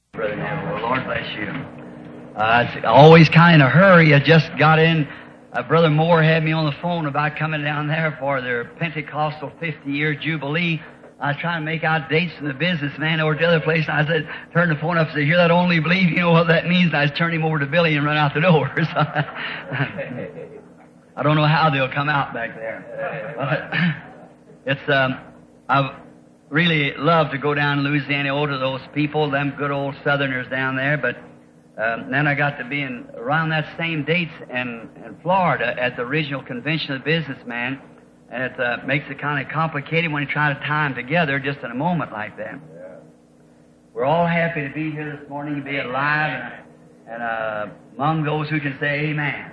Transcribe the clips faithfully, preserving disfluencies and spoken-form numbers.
Brother Neville, Lord bless you. Uh, it's always kind of hurry. I just got in. Uh, Brother Moore had me on the phone about coming down there for their Pentecostal fifty-year Jubilee. I was trying to make out dates from the businessman over to the other place, and I said, turned the phone up and said, "Hear that? Only believe." You know what that means? And I just turned him over to Billy and run out the door. So, I don't know how they'll come out back there. But it's, um, I've really loved to go down to Louisiana over to those people, them good old Southerners down there, but um, then I got to be in around that same dates in, in Florida at the original convention of the businessman, and it uh, makes it kind of complicated when you try to tie them together just in a moment like that. Yeah. We're all happy to be here this morning, to be alive, and, and uh, among those who can say amen.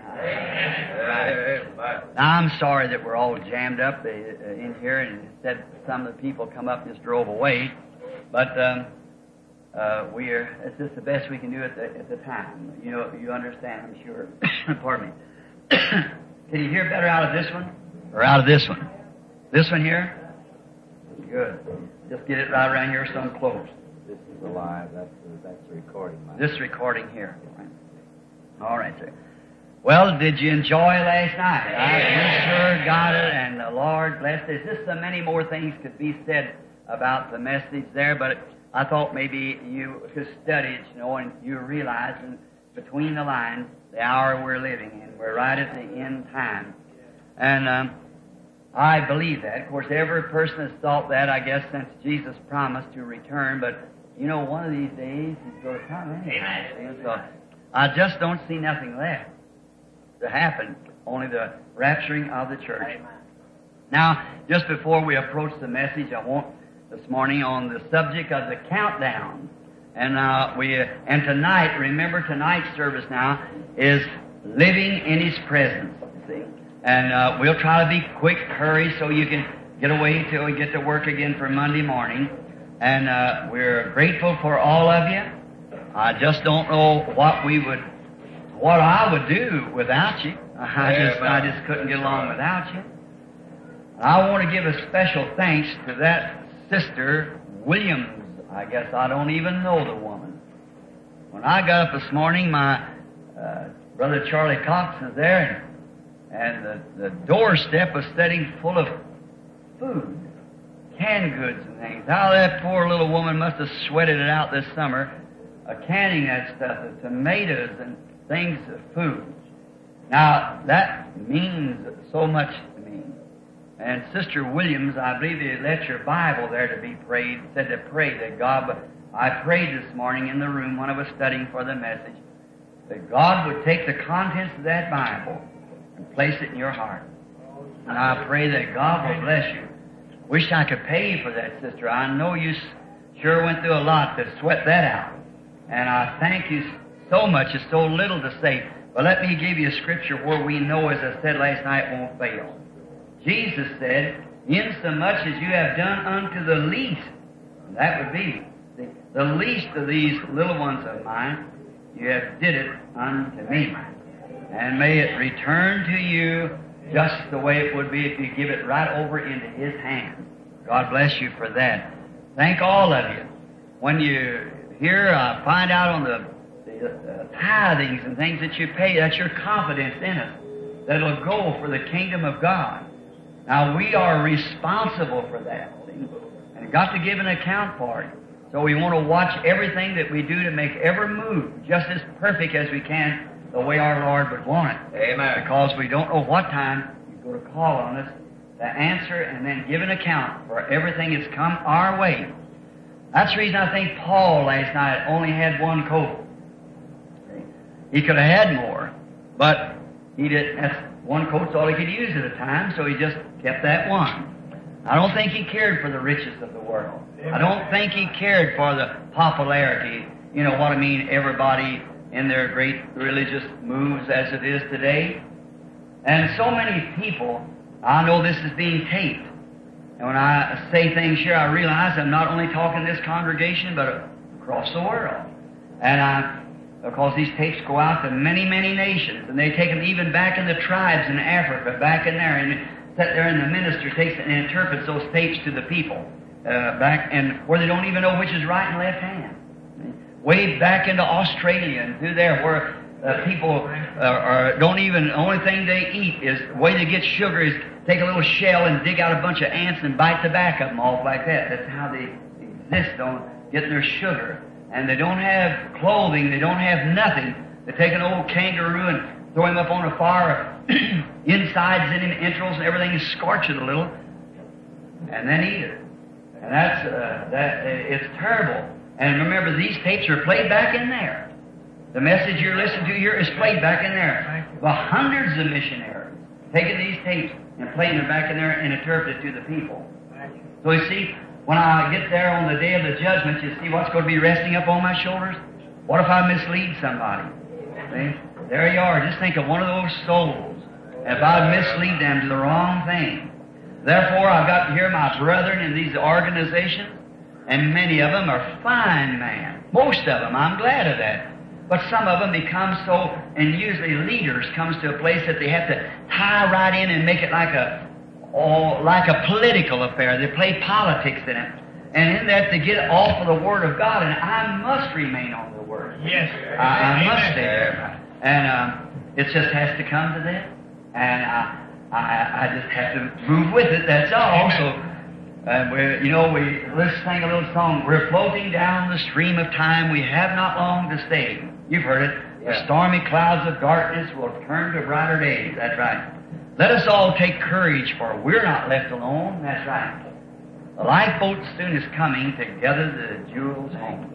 Amen. Right. Now, I'm sorry that we're all jammed up uh, in here, and instead some of the people come up and just drove away. But um, uh, we are, it's just the best we can do at the, at the time. You know, you understand, I'm sure. Pardon me. Can you hear better out of this one or out of this one? This one here? Good. Just get it right around here so I'm close. This is the live. That's the, that's the recording. This recording here. All right, sir. Well, did you enjoy last night? Yeah. I sure got it, and the Lord blessed it. Just so many more things could be said about the message there, but I thought maybe you could study it, you know, and you realize in between the lines the hour we're living in. We're right at the end time. And um, I believe that. Of course, every person has thought that, I guess, since Jesus promised to return, but, you know, one of these days He's going to come in. So I just don't see nothing left to happen, only the rapturing of the church. Amen. Now, just before we approach the message, I want this morning on the subject of the countdown. And uh, we uh, and tonight, remember tonight's service now is living in His presence. See, and uh, we'll try to be quick, hurry, so you can get away till we get to work again for Monday morning. And uh, we're grateful for all of you. I just don't know what we would. What I would do without you. I just, I just couldn't get along without you. I want to give a special thanks to that sister, Williams. I guess I don't even know the woman. When I got up this morning, my uh, brother Charlie Cox was there, and, and the, the doorstep was sitting full of food, canned goods and things. How that poor little woman must have sweated it out this summer, uh, canning that stuff, the tomatoes and things of food. Now, that means so much to me. And Sister Williams, I believe they left your Bible there to be prayed, said to pray that God, I prayed this morning in the room when I was studying for the message, that God would take the contents of that Bible and place it in your heart. And I pray that God will bless you. Wish I could pay you for that, sister. I know you sure went through a lot to sweat that out. And I thank you so much. It's so little to say. But let me give you a scripture where we know, as I said last night, won't fail. Jesus said, "Insomuch as you have done unto the least," that would be the, the least of these little ones of mine, you have did it unto me. And may it return to you just the way it would be if you give it right over into His hand. God bless you for that. Thank all of you. When you hear, uh, find out on the Uh, tithings and things that you pay, that's your confidence in us, that it'll go for the kingdom of God. Now, we are responsible for that, see? And got to give an account for it. So we want to watch everything that we do to make every move just as perfect as we can, the way our Lord would want it. Amen. Because we don't know what time He's going to call on us to answer and then give an account for everything that's come our way. That's the reason I think Paul last night only had one coat. He could have had more, but he didn't. That's one coat's all he could use at a time, so he just kept that one. I don't think he cared for the riches of the world. I don't think he cared for the popularity. You know what I mean? Everybody in their great religious moves as it is today. And so many people, I know this is being taped. And when I say things here, I realize I'm not only talking to this congregation, but across the world. And I Because these tapes go out to many, many nations, and they take them even back in the tribes in Africa, back in there, and sit there, and the minister takes it and interprets those tapes to the people uh, back, and where they don't even know which is right and left hand. way back into Australia and through there where uh, people uh, are, don't even, the only thing they eat is, the way they get sugar is take a little shell and dig out a bunch of ants and bite the back of them off like that. That's how they exist on getting their sugar. And they don't have clothing, they don't have nothing. They take an old kangaroo and throw him up on a fire, insides in him, entrails and everything, and scorch it a little, and then eat it. And that's, uh, that, uh, it's terrible. And remember, these tapes are played back in there. The message you're listening to here is played back in there. By hundreds of missionaries taking these tapes and playing them back in there and interpreting it to the people. So you see, when I get there on the day of the judgment, you see what's going to be resting up on my shoulders? What if I mislead somebody? See? There you are. Just think of one of those souls. If I mislead them to the wrong thing. Therefore, I've got here my brethren in these organizations, and many of them are fine men. Most of them, I'm glad of that. But some of them become so, and usually leaders comes to a place that they have to tie right in and make it like a, oh, like a political affair. They play politics in it. And in that they get off of the Word of God, and I must remain on the Word. Yes. I, I must stay there. And um, it just has to come to that. And I, I, I just have to move with it, that's all. So, uh, we're, you know, we, let's sing a little song. We're floating down the stream of time. We have not long to stay. You've heard it. Yeah. The stormy clouds of darkness will turn to brighter days. That's right. Let us all take courage, for we're not left alone. That's right. The lifeboat soon is coming to gather the jewels home.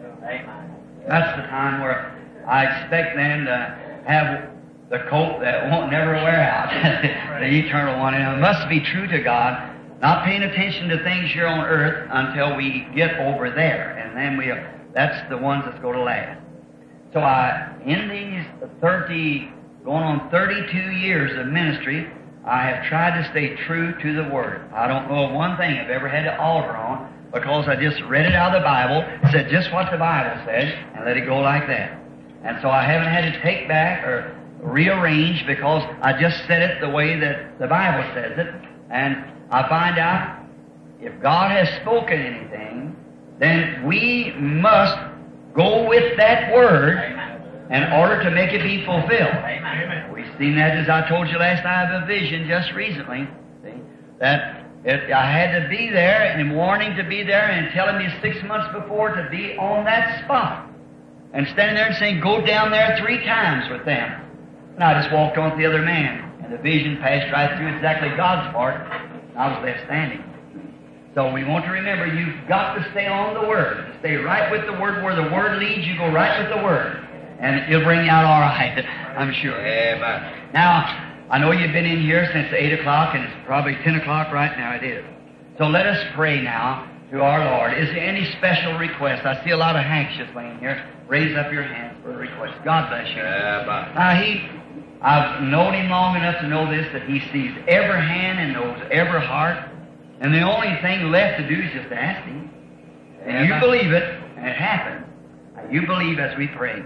That's the time where I expect then to have the coat that won't never wear out, the eternal one. And it must be true to God, not paying attention to things here on earth until we get over there. And then we, that's the ones that's going to last. So I, in these thirty, going on thirty-two years of ministry, I have tried to stay true to the Word. I don't know of one thing I've ever had to alter on, because I just read it out of the Bible, said just what the Bible says, and let it go like that. And so I haven't had to take back or rearrange, because I just said it the way that the Bible says it. And I find out if God has spoken anything, then we must go with that Word in order to make it be fulfilled. Amen. We've seen that, as I told you last night, of a vision just recently, see, that it, I had to be there and warning to be there and telling me six months before to be on that spot. And standing there and saying, go down there three times with them. And I just walked on with the other man. And the vision passed right through exactly God's part. And I was left standing. So we want to remember, you've got to stay on the Word. Stay right with the Word. Where the Word leads, you go right with the Word. And it'll bring you out all right, I'm sure. Amen. Now, I know you've been in here since eight o'clock, and it's probably ten o'clock right now. It is. So let us pray now to our Lord. Is there any special request? I see a lot of handkerchiefs laying here. Raise up your hands for a request. God bless you. Amen. Now, he, I've known him long enough to know this, that he sees every hand and knows every heart. And the only thing left to do is just ask him. And you believe it, and it happens. Now, you believe as we pray.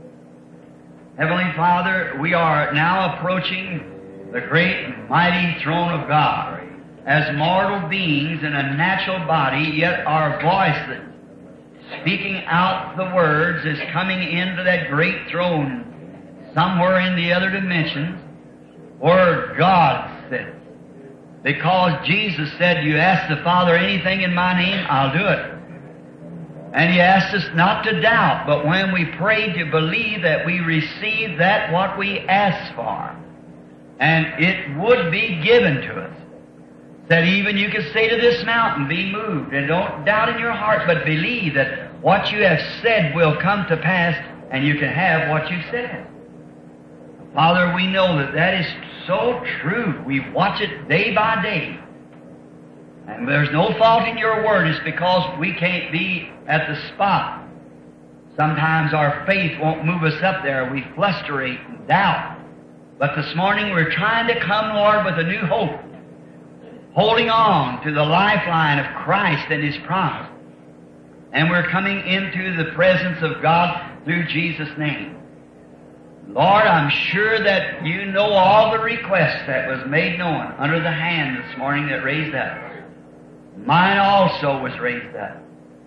Heavenly Father, we are now approaching the great and mighty throne of God. As mortal beings in a natural body, yet our voices, speaking out the words, is coming into that great throne somewhere in the other dimensions where God sits. Because Jesus said, you ask the Father anything in my name, I'll do it. And He asked us not to doubt, but when we pray, to believe that we receive that what we ask for. And it would be given to us. That even you could say to this mountain, be moved, and don't doubt in your heart, but believe that what you have said will come to pass, and you can have what you said. Father, we know that that is so true. We watch it day by day. And there's no fault in your word. It's because we can't be at the spot. Sometimes our faith won't move us up there. We fluctuate and doubt. But this morning we're trying to come, Lord, with a new hope, holding on to the lifeline of Christ and His promise. And we're coming into the presence of God through Jesus' name. Lord, I'm sure that you know all the requests that was made known under the hand this morning that raised up. Mine also was raised up.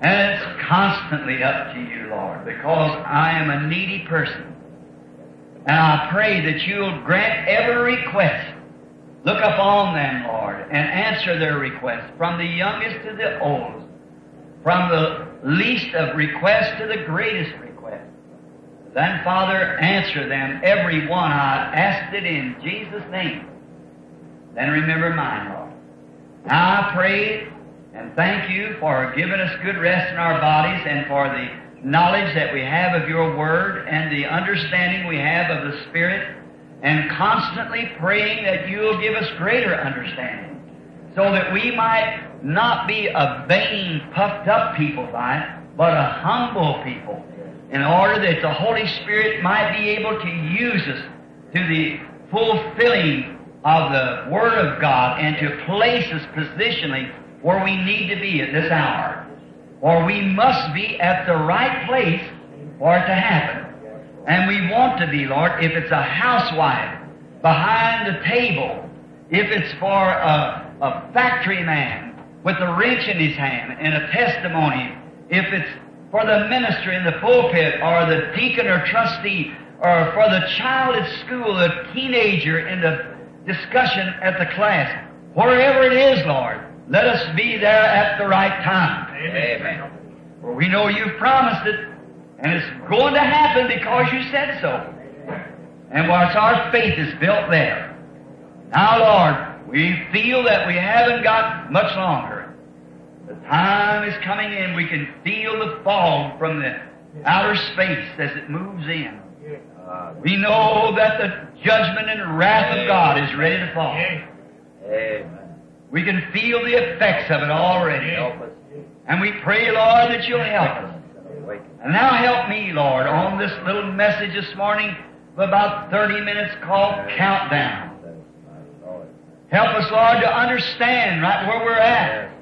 And it's constantly up to you, Lord, because I am a needy person. And I pray that you'll grant every request. Look upon them, Lord, and answer their requests, from the youngest to the oldest, from the least of requests to the greatest request. Then, Father, answer them, every one. I asked it in Jesus' name. Then remember mine, Lord. Now I pray and thank you for giving us good rest in our bodies and for the knowledge that we have of your Word and the understanding we have of the Spirit, and constantly praying that you'll give us greater understanding so that we might not be a vain, puffed up people by it, but a humble people, in order that the Holy Spirit might be able to use us to the fulfilling of the Word of God and to place us positionally where we need to be at this hour. Or we must be at the right place for it to happen. And we want to be, Lord, if it's a housewife behind the table, if it's for a, a factory man with a wrench in his hand and a testimony, if it's for the minister in the pulpit or the deacon or trustee, or for the child at school, the teenager in the discussion at the class, wherever it is, Lord, let us be there at the right time. Amen. For we know you've promised it, and it's going to happen because you said so. And once our faith is built there. Now, Lord, we feel that we haven't got much longer. The time is coming in. We can feel the fog from the outer space as it moves in. We know that the judgment and wrath of God is ready to fall. Amen. We can feel the effects of it already. And we pray, Lord, that you'll help us. And now help me, Lord, on this little message this morning of about thirty minutes called Countdown. Help us, Lord, to understand right where we're at.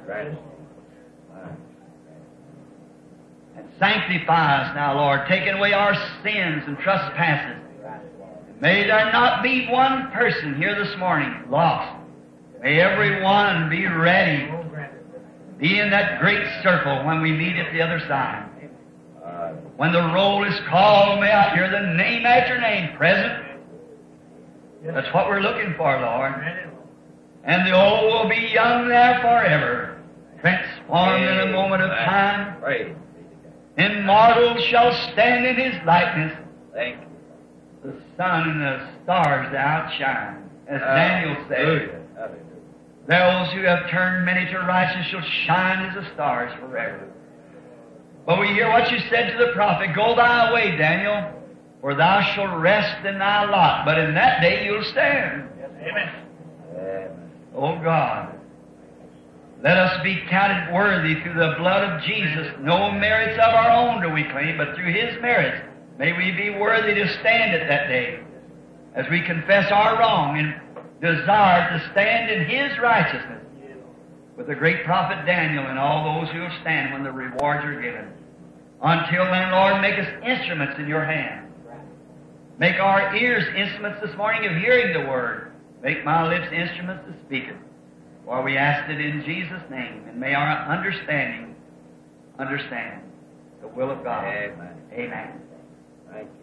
And sanctify us now, Lord, taking away our sins and trespasses. May there not be one person here this morning lost. May every one be ready, be in that great circle when we meet at the other side. When the roll is called, may I hear the name after name present. That's what we're looking for, Lord. And the old will be young there forever, transformed in a moment of time. Immortal shall stand in His likeness. Thank you. The sun and the stars outshine, as Daniel said. Those who have turned many to righteousness shall shine as the stars forever. But we hear what you said to the prophet, go thy way, Daniel, for thou shalt rest in thy lot, but in that day you'll stand. Amen. Amen. Oh God, let us be counted worthy through the blood of Jesus. No merits of our own do we claim, but through His merits may we be worthy to stand at that day as we confess our wrong and desire to stand in His righteousness with the great prophet Daniel and all those who will stand when the rewards are given. Until then, Lord, make us instruments in your hand. Make our ears instruments this morning of hearing the Word. Make my lips instruments to speak it. For we ask it in Jesus' name, and may our understanding understand the will of God. Amen. Amen. Thank you.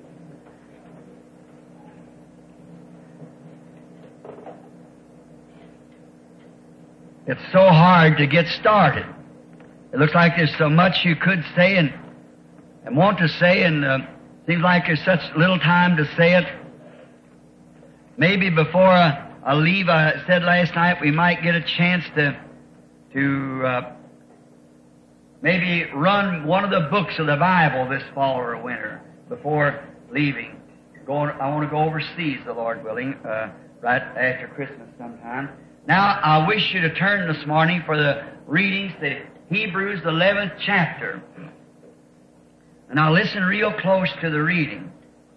It's so hard to get started. It looks like there's so much you could say and, and want to say, and uh, seems like there's such little time to say it. Maybe before I, I leave, I said last night we might get a chance to to uh, maybe run one of the books of the Bible this fall or winter before leaving. Going, I want to go overseas, the Lord willing, uh, right after Christmas sometime. Now, I wish you to turn this morning for the readings to Hebrews, the eleventh chapter. And I'll listen real close to the reading.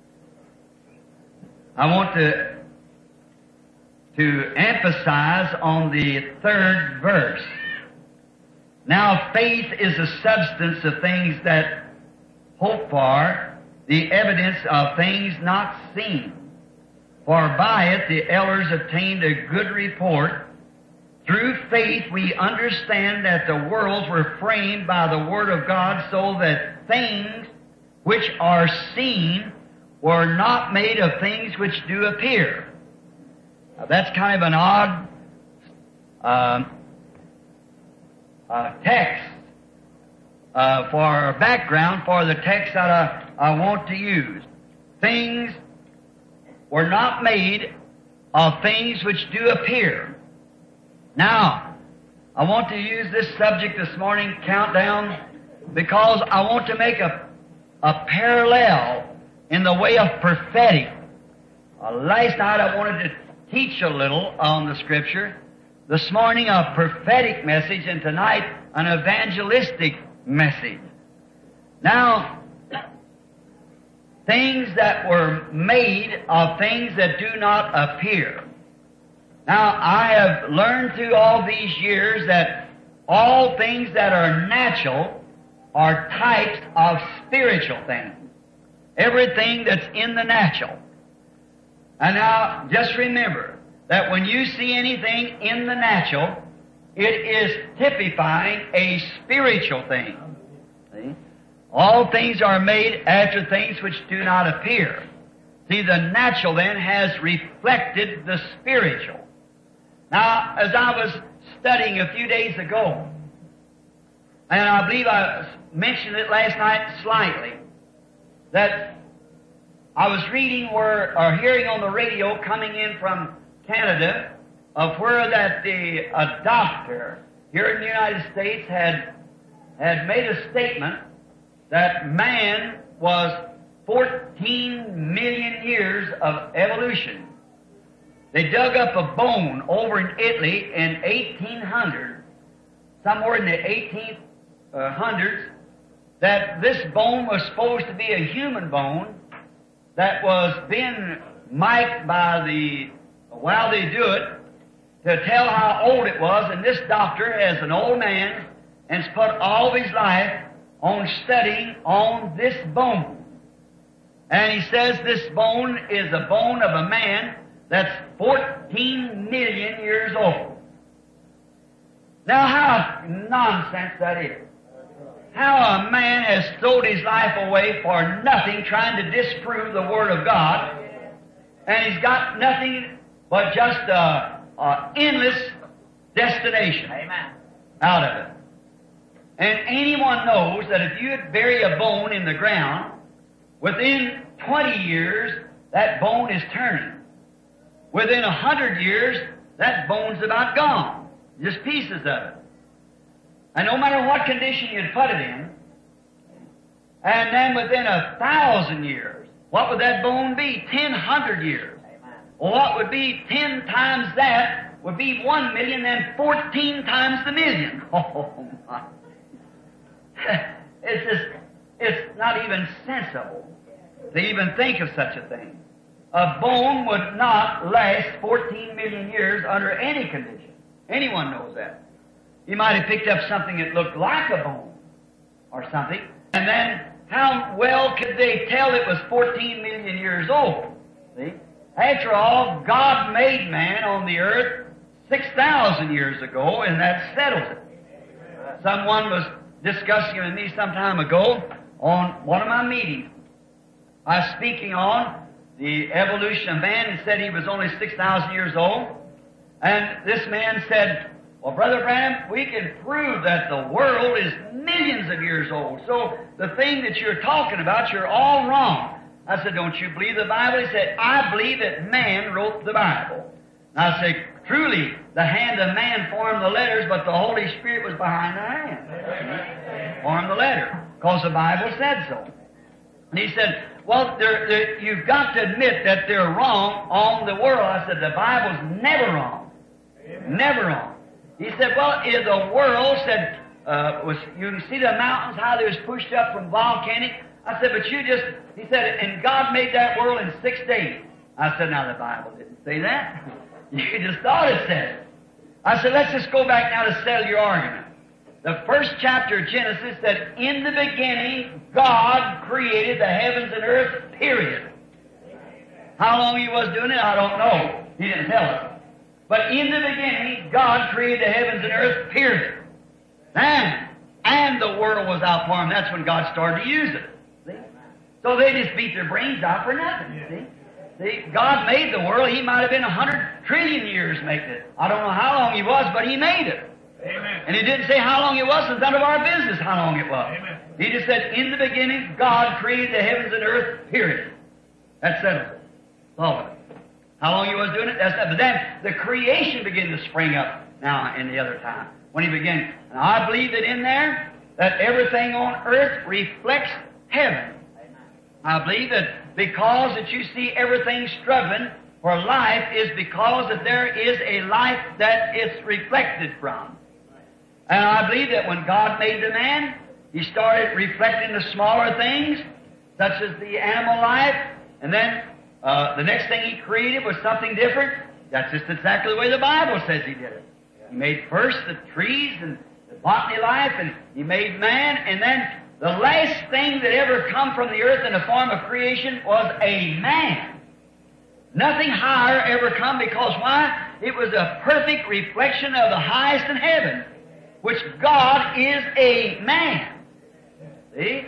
I want to, to emphasize on the third verse. Now, faith is the substance of things that hope for, the evidence of things not seen. For by it the elders obtained a good report. through faith we understand that the worlds were framed by the Word of God, so that things which are seen were not made of things which do appear. Now, that's kind of an odd uh, uh, text uh, for background for the text that I, I want to use. Things were not made of things which do appear. Now, I want to use this subject this morning, countdown, because I want to make a, a parallel in the way of prophetic. Uh, last night I wanted to teach a little on the Scripture. This morning a prophetic message, and tonight an evangelistic message. Now, things that were made of things that do not appear. Now, I have learned through all these years that all things that are natural are types of spiritual things. Everything that's in the natural. And now, just remember that when you see anything in the natural, it is typifying a spiritual thing. See? All things are made after things which do not appear. See, the natural then has reflected the spiritual. Now, as I was studying a few days ago, and I believe I mentioned it last night slightly, that I was reading where, or hearing on the radio coming in from Canada, of where that the, a doctor here in the United States had, had made a statement that man was fourteen million years of evolution. They dug up a bone over in Italy in eighteen hundred, somewhere in the eighteen hundreds, that this bone was supposed to be a human bone that was being mic'd by the, while they do it, to tell how old it was. And this doctor, as an old man, has put all of his life on studying on this bone. And he says this bone is a bone of a man that's fourteen million years old. Now, how nonsense that is. How a man has thrown his life away for nothing, trying to disprove the Word of God, and he's got nothing but just a, a endless destination Amen. Out of it. And anyone knows that if you bury a bone in the ground, within twenty years, that bone is turning. Within a hundred years, that bone's about gone. Just pieces of it. And no matter what condition you'd put it in, and then within a thousand years, what would that bone be? Ten hundred years. Well, what would be ten times that would be one million, then fourteen times the million. Oh, my. It's just, it's not even sensible to even think of such a thing. A bone would not last fourteen million years under any condition. Anyone knows that. You might have picked up something that looked like a bone or something, and then how well could they tell it was fourteen million years old? See? After all, God made man on the earth six thousand years ago, and that settles it. Someone was discussing with me some time ago on one of my meetings. I was speaking on the evolution of man and said he was only six thousand years old. And this man said, well, Brother Branham, we can prove that the world is millions of years old. So the thing that you're talking about, you're all wrong. I said, don't you believe the Bible? He said, I believe that man wrote the Bible. And I said, truly, the hand of man formed the letters, but the Holy Spirit was behind the hand. Formed the letter, because the Bible said so. And he said, well, they're, they're, you've got to admit that they're wrong on the world. I said, the Bible's never wrong. Never wrong. He said, well, if the world said, uh, was, you can see the mountains, how they was pushed up from volcanic. I said, but you just, he said, and God made that world in six days. I said, now the Bible didn't say that. You just thought it said it. I said, let's just go back now to settle your argument. The first chapter of Genesis said, in the beginning, God created the heavens and earth, period. How long he was doing it, I don't know. He didn't tell us. But in the beginning, God created the heavens and earth, period. Then, and the world was out for Him. That's when God started to use it. See? So they just beat their brains out for nothing, you see. See, God made the world. He might have been a hundred trillion years making it. I don't know how long He was, but He made it. Amen. And He didn't say how long it was. It's none of our business how long it was. Amen. He just said, in the beginning, God created the heavens and earth, period. That settles it. Solve it. How long He was doing it, that's that. But then the creation began to spring up now in the other time. When He began. And I believe that in there, that everything on earth reflects heaven. I believe that because that you see everything struggling for life is because that there is a life that it's reflected from. And I believe that when God made the man, He started reflecting the smaller things, such as the animal life, and then uh, the next thing He created was something different. That's just exactly the way the Bible says He did it. He made first the trees and the botany life, and He made man, and then the last thing that ever come from the earth in the form of creation was a man. Nothing higher ever come, because why? It was a perfect reflection of the highest in heaven, which God is a man. See?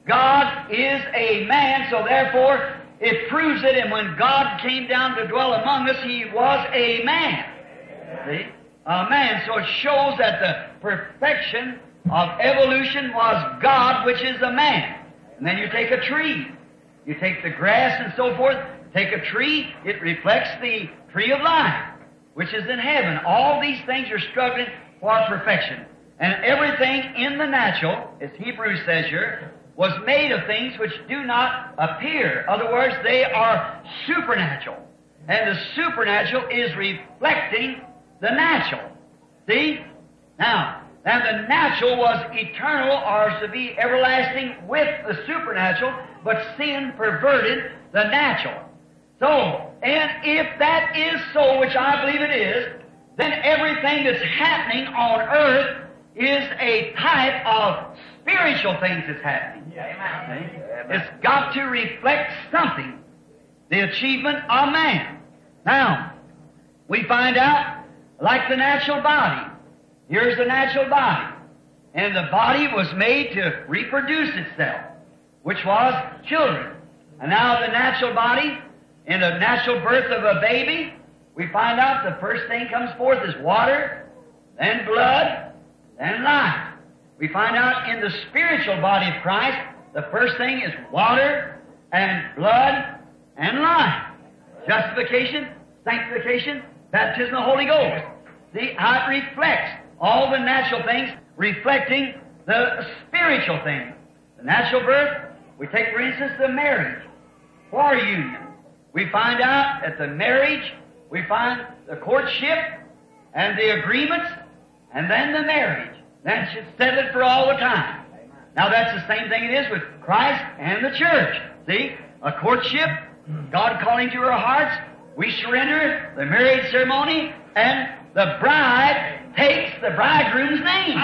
God is a man, so therefore it proves it, and when God came down to dwell among us, He was a man. See? A man. So it shows that the perfection of evolution was God, which is a man. And then you take a tree. You take the grass and so forth. Take a tree, it reflects the tree of life, which is in heaven. All these things are struggling for perfection. And everything in the natural, as Hebrews says here, was made of things which do not appear. In other words, they are supernatural. And the supernatural is reflecting the natural. See? Now, now the natural was eternal, or is to be everlasting with the supernatural, but sin perverted the natural. So, and if that is so, which I believe it is, then everything that's happening on earth is a type of spiritual things that's happening. Amen. It's got to reflect something, the achievement of man. Now, we find out, like the natural body. Here's the natural body. And the body was made to reproduce itself, which was children. And now the natural body, in the natural birth of a baby, we find out the first thing comes forth is water, then blood, then life. We find out in the spiritual body of Christ, the first thing is water and blood and life. Justification, sanctification, baptism of the Holy Ghost. See how it reflects all the natural things, reflecting the spiritual things. The natural birth, we take for instance the marriage, for union. We find out at the marriage, we find the courtship and the agreements, and then the marriage. That should settle it for all the time. Now that's the same thing it is with Christ and the church. See, a courtship, God calling to our hearts, we surrender the marriage ceremony, and the bride takes the bridegroom's name.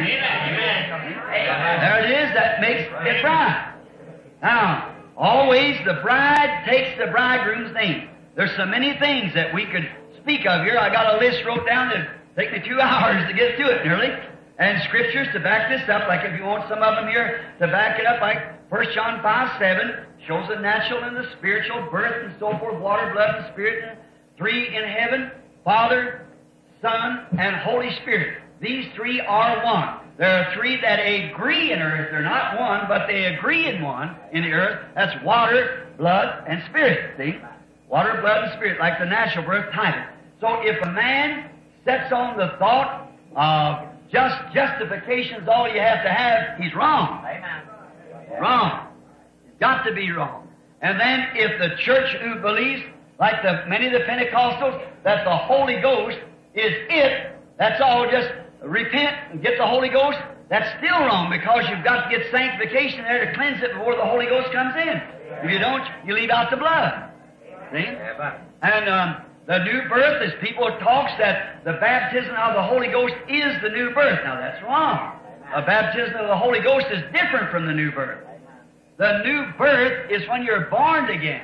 There it is, that makes it bride. Now, always the bride takes the bridegroom's name. There's so many things that we could speak of here. I got a list wrote down that take me two hours to get to it nearly. And scriptures to back this up, like if you want some of them here to back it up, like First John five seven shows the natural and the spiritual birth and so forth, water, blood, and spirit, and three in heaven, Father, Son, and Holy Spirit. These three are one. There are three that agree in earth. They're not one, but they agree in one in the earth. That's water, blood, and spirit. See? Water, blood, and spirit, like the natural birth title. So if a man sets on the thought of just justification is all you have to have, he's wrong. Amen. Wrong. It's got to be wrong. And then if the church who believes, like the many of the Pentecostals, that the Holy Ghost is it, that's all just repent and get the Holy Ghost, that's still wrong, because you've got to get sanctification there to cleanse it before the Holy Ghost comes in. If you don't, you leave out the blood. See? And um, the new birth is people talks that the baptism of the Holy Ghost is the new birth. Now that's wrong. A baptism of the Holy Ghost is different from the new birth. The new birth is when you're born again.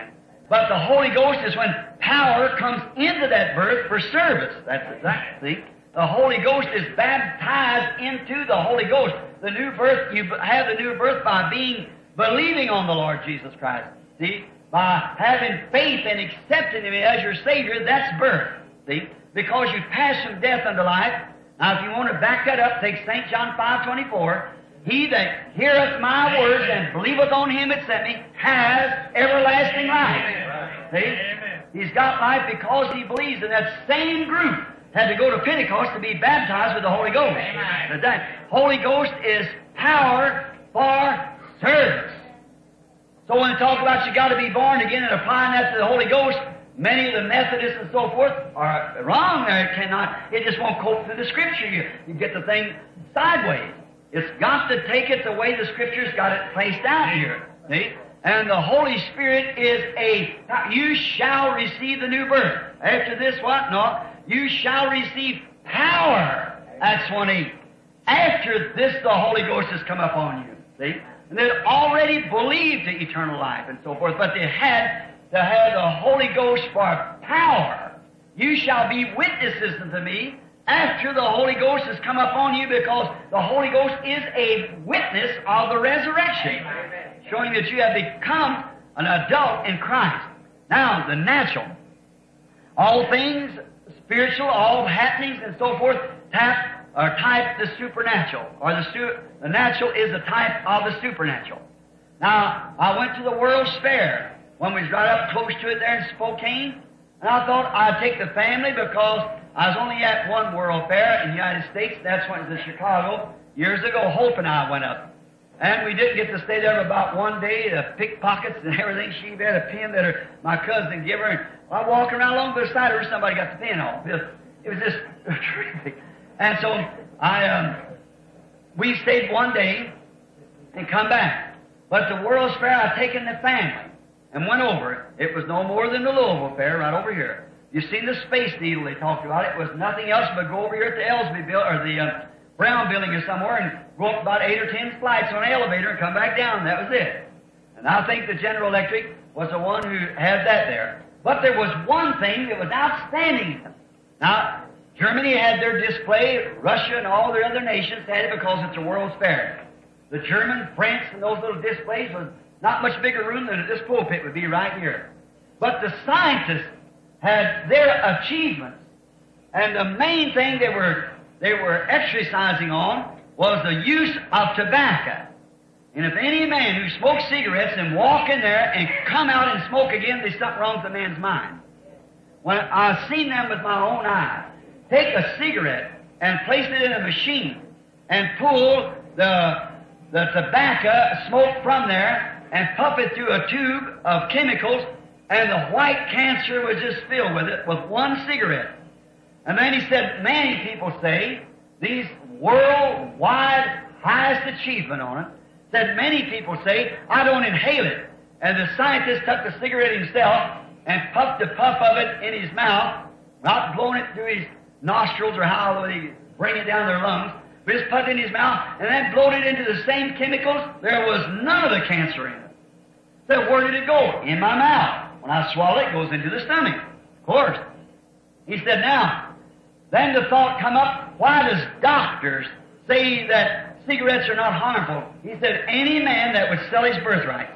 But the Holy Ghost is when power comes into that birth for service. That's exactly. The Holy Ghost is baptized into the Holy Ghost. The new birth, you have the new birth by being, believing on the Lord Jesus Christ. See? By having faith and accepting Him as your Savior, that's birth. See? Because you pass from death unto life. Now, if you want to back that up, take Saint John five twenty-four. He that heareth my words and believeth on Him that sent me has everlasting life. See? He's got life because he believes. And that same group had to go to Pentecost to be baptized with the Holy Ghost. But that Holy Ghost is power for service. So when they talk about you got to be born again and applying that to the Holy Ghost, many of the Methodists and so forth are wrong there. It cannot. It just won't cope through the Scripture. You, you get the thing sideways. It's got to take it the way the Scripture's got it placed out here. See? And the Holy Spirit is a, you shall receive the new birth. After this, what? No. You shall receive power. Acts one eight. After this, the Holy Ghost has come upon you. See? And they'd already believed the eternal life and so forth, but they had to have the Holy Ghost for power. You shall be witnesses unto me after the Holy Ghost has come upon you, because the Holy Ghost is a witness of the resurrection, showing that you have become an adult in Christ. Now, the natural. All things spiritual, all happenings and so forth, tap or type the supernatural, or the, su- the natural is a type of the supernatural. Now, I went to the World's Fair when we was right up close to it there in Spokane, and I thought I'd take the family because I was only at one World Fair in the United States. That's when it was in Chicago years ago. Hope and I went up. And we didn't get to stay there about one day. The pickpockets and everything. She had a pin that her, my cousin gave her. And I walked around along beside her, somebody got the pin off. It was, it was just terrific. And so I, um, we stayed one day and come back. But the World's Fair, I'd taken the family and went over it. It was no more than the Louisville Fair right over here. You seen the Space Needle they talked about. It was nothing else but go over here at the Ellsby building, or the uh, Brown building or somewhere, and go up about eight or ten flights on an elevator and come back down. That was it. And I think the General Electric was the one who had that there. But there was one thing that was outstanding. Now, Germany had their display, Russia and all the other nations had it because it's a World's Fair. The German, France, and those little displays was not much bigger room than this pulpit would be right here. But the scientists had their achievements. And the main thing they were they were exercising on was the use of tobacco. And if any man who smokes cigarettes and walk in there and come out and smoke again, there's something wrong with the man's mind. When I've seen them with my own eyes, take a cigarette and place it in a machine and pull the, the tobacco smoke from there and puff it through a tube of chemicals, and the white cancer was just filled with it with one cigarette. And then he said, many people say, these worldwide highest achievement on it, said many people say, I don't inhale it. And the scientist took the cigarette himself and puffed a puff of it in his mouth, not blowing it through his nostrils or how they bring it down their lungs, but just puffed it in his mouth and then blowed it into the same chemicals. There was none of the cancer in it. So where did it go? In my mouth. When I swallow it, it goes into the stomach. Of course. He said, now, then the thought come up, why does doctors say that cigarettes are not harmful? He said, any man that would sell his birthright,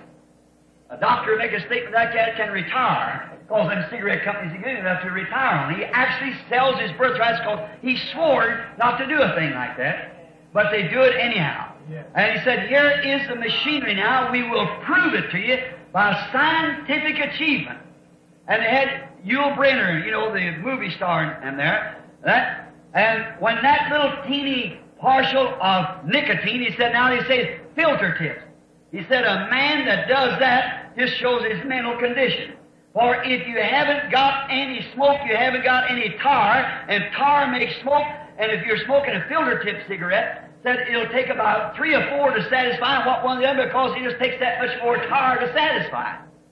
a doctor would make a statement like that can retire, because them cigarette companies are good enough to retire on. He actually sells his birthrights because he swore not to do a thing like that, but they do it anyhow. Yeah. And he said, here is the machinery now, we will prove it to you by scientific achievement. And they had Yul Brynner, you know, the movie star and there, that, and when that little teeny partial of nicotine, he said, now they say filter tips. He said, a man that does that just shows his mental condition. For if you haven't got any smoke, you haven't got any tar, and tar makes smoke, and if you're smoking a filter tip cigarette, said it'll take about three or four to satisfy what one of the other, because it just takes that much more tar to satisfy.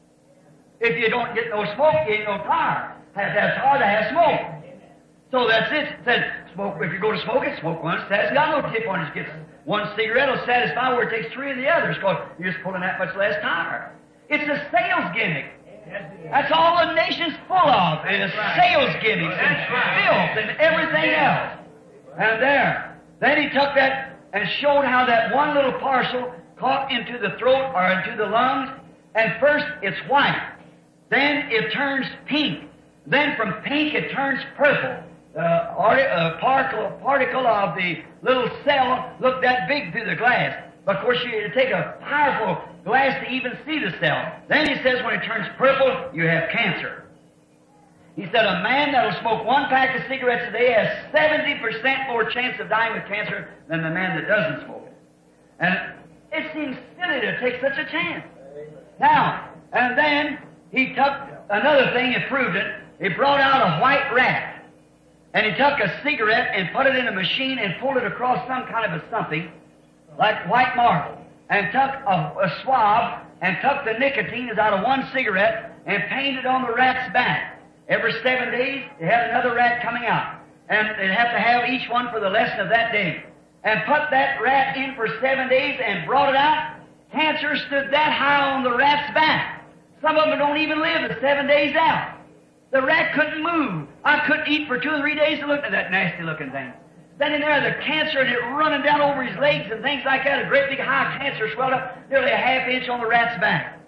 If you don't get no smoke, you ain't no tar. Has to have tar to have smoke. So that's it. It said, smoke, if you go to smoke it, smoke one. It has got no tip on it. It gets one cigarette will satisfy where it takes three of the others, because you're just pulling that much less tar. It's a sales gimmick. That's all the nation's full of, is sales gimmicks and filth and everything else. And there, then he took that and showed how that one little parcel caught into the throat or into the lungs, and first it's white, then it turns pink, then from pink it turns purple. The uh, particle, particle of the little cell looked that big through the glass. But of course, you had to take a powerful glass to even see the cell. Then he says when it turns purple, you have cancer. He said a man that will smoke one pack of cigarettes a day has seventy percent more chance of dying with cancer than the man that doesn't smoke it. And it seems silly to take such a chance. Now, and then he took another thing and proved it. He brought out a white rat. And he took a cigarette and put it in a machine and pulled it across some kind of a something, like white marble, and took a, a swab and took the nicotine out of one cigarette and painted on the rat's back. Every seven days, they had another rat coming out. And they'd have to have each one for the lesson of that day. And put that rat in for seven days and brought it out. Cancer stood that high on the rat's back. Some of them don't even live the seven days out. The rat couldn't move. I couldn't eat for two or three days to look at that nasty-looking thing. Standing there, the cancer and it running down over his legs and things like that. A great big high cancer swelled up nearly a half inch on the rat's back.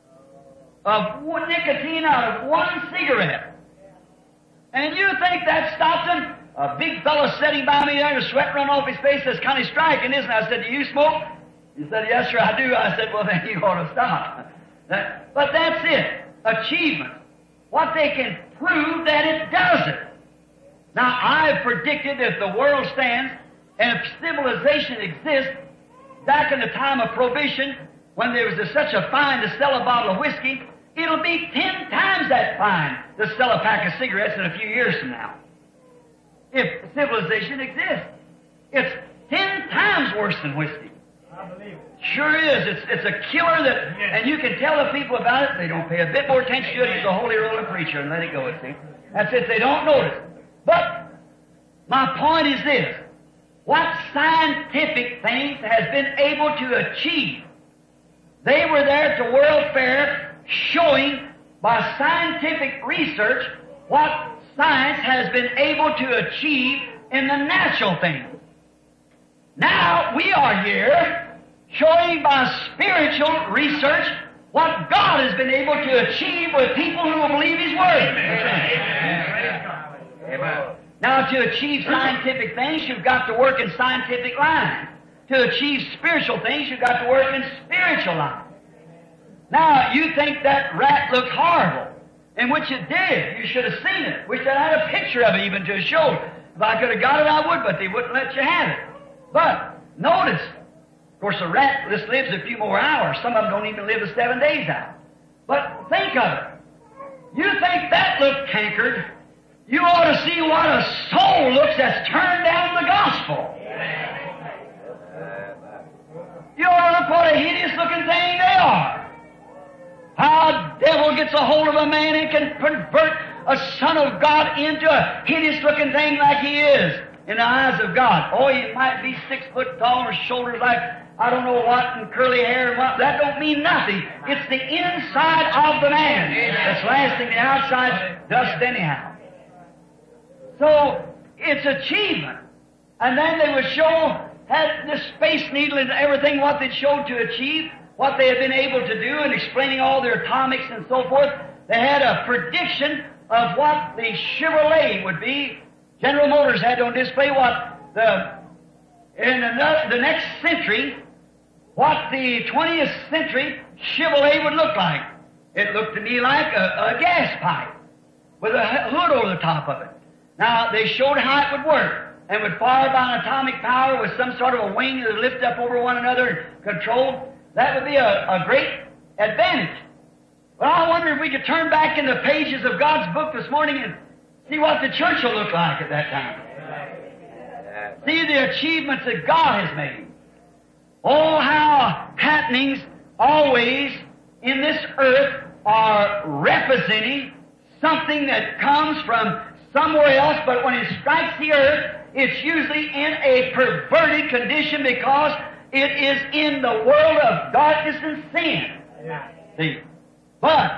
Of one nicotine out of one cigarette. And you think that stopped him? A big fellow sitting by me there, the sweat run off his face. That's kind of striking, isn't it? I said, do you smoke? He said, yes, sir, I do. I said, well, then you ought to stop. That, but that's it. Achievement. What they can prove that it does it. Now, I've predicted if the world stands and if civilization exists, back in the time of Prohibition, when there was a, such a fine to sell a bottle of whiskey, it'll be ten times that fine to sell a pack of cigarettes in a few years from now. If civilization exists, it's ten times worse than whiskey. I believe it. Sure is. It's, it's a killer that, and you can tell the people about it, they don't pay a bit more attention to it as a holy rolling preacher and let it go, see. That's it, they don't notice. But my point is this. What scientific things has been able to achieve? They were there at the World Fair showing by scientific research what science has been able to achieve in the natural things. Now we are here showing by spiritual research what God has been able to achieve with people who will believe His Word. Amen. Amen. Now, to achieve scientific things, you've got to work in scientific lines. To achieve spiritual things, you've got to work in spiritual lines. Now, you think that rat looks horrible, in which it did. You should have seen it. Wish I had a picture of it even to show. If I could have got it, I would, but they wouldn't let you have it. But, notice, of course, a rat just lives a few more hours. Some of them don't even live the seven days out. But think of it. You think that looked cankered. You ought to see what a soul looks that's turned down the gospel. You ought to look what a hideous-looking thing they are. How a devil gets a hold of a man and can convert a son of God into a hideous-looking thing like he is in the eyes of God. Oh, he might be six foot tall and shoulders like I don't know what and curly hair and what. That don't mean nothing. It's the inside of the man that's lasting. The outside's dust anyhow. So, it's achievement. And then they would show, had the Space Needle and everything, what they'd showed to achieve, what they had been able to do, and explaining all their atomics and so forth. They had a prediction of what the Chevrolet would be. General Motors had on display what the, in another, the next century, what the twentieth century Chevrolet would look like. It looked to me like a, a gas pipe with a hood over the top of it. Now, they showed how it would work, and would fire by an atomic power with some sort of a wing that would lift up over one another and control. That would be a, a great advantage. Well, I wonder if we could turn back in the pages of God's book this morning and see what the church will look like at that time. See the achievements that God has made. Oh, how happenings always in this earth are representing something that comes from somewhere else, but when it strikes the earth, it's usually in a perverted condition because it is in the world of darkness and sin. Yeah. See? But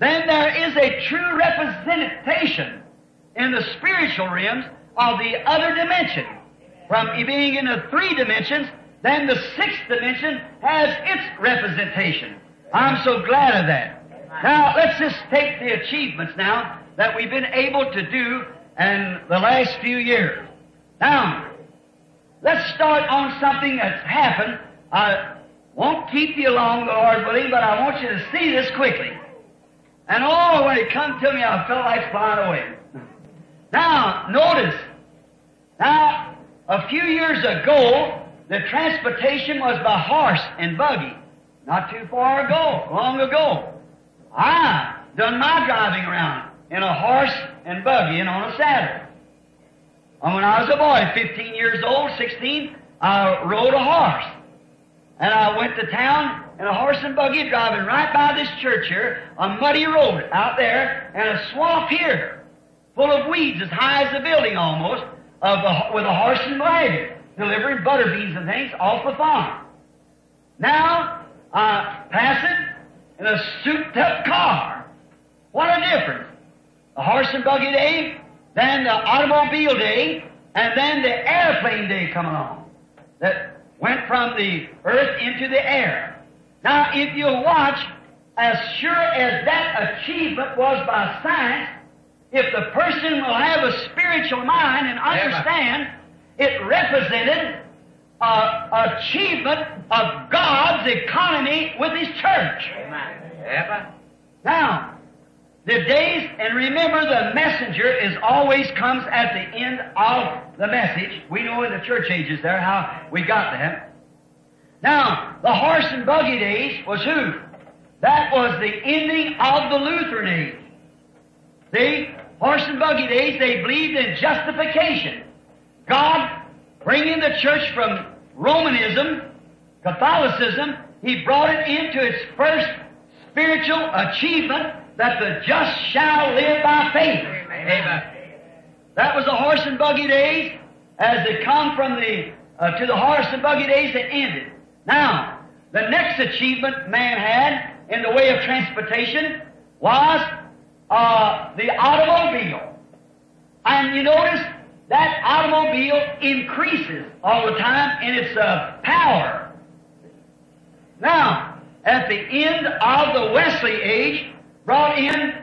then there is a true representation in the spiritual realms of the other dimension. From being in the three dimensions, then the sixth dimension has its representation. I'm so glad of that. Now, let's just take the achievements now that we've been able to do in the last few years. Now, let's start on something that's happened. I won't keep you long, the Lord willing, but I want you to see this quickly. And oh, when it come to me, I felt like flying away. Now, notice, now, a few years ago, the transportation was by horse and buggy. Not too far ago, long ago. I done my driving around in a horse and buggy and on a saddle. And when I was a boy, fifteen years old, sixteen, I rode a horse. And I went to town in a horse and buggy driving right by this church here, a muddy road out there, and a swamp here, full of weeds as high as the building almost, of a, with a horse and wagon, delivering butter beans and things off the farm. Now, I pass it in a souped-up car. What a difference. The horse and buggy day, then the automobile day, and then the airplane day come along. That went from the earth into the air. Now, if you watch, as sure as that achievement was by science, if the person will have a spiritual mind and understand, it represented an achievement of God's economy with His church. Amen. Now, the days, and remember the messenger is always comes at the end of the message. We know in the church ages there how we got that. Now, the horse and buggy days was who? That was the ending of the Lutheran age. See, horse and buggy days, they believed in justification. God bringing the church from Romanism, Catholicism, He brought it into its first spiritual achievement that the just shall live by faith. Amen. That was the horse and buggy days as they come from the uh, to the horse and buggy days that ended. Now, the next achievement man had in the way of transportation was uh, the automobile. And you notice that automobile increases all the time in its uh, power. Now, at the end of the Wesley age, brought in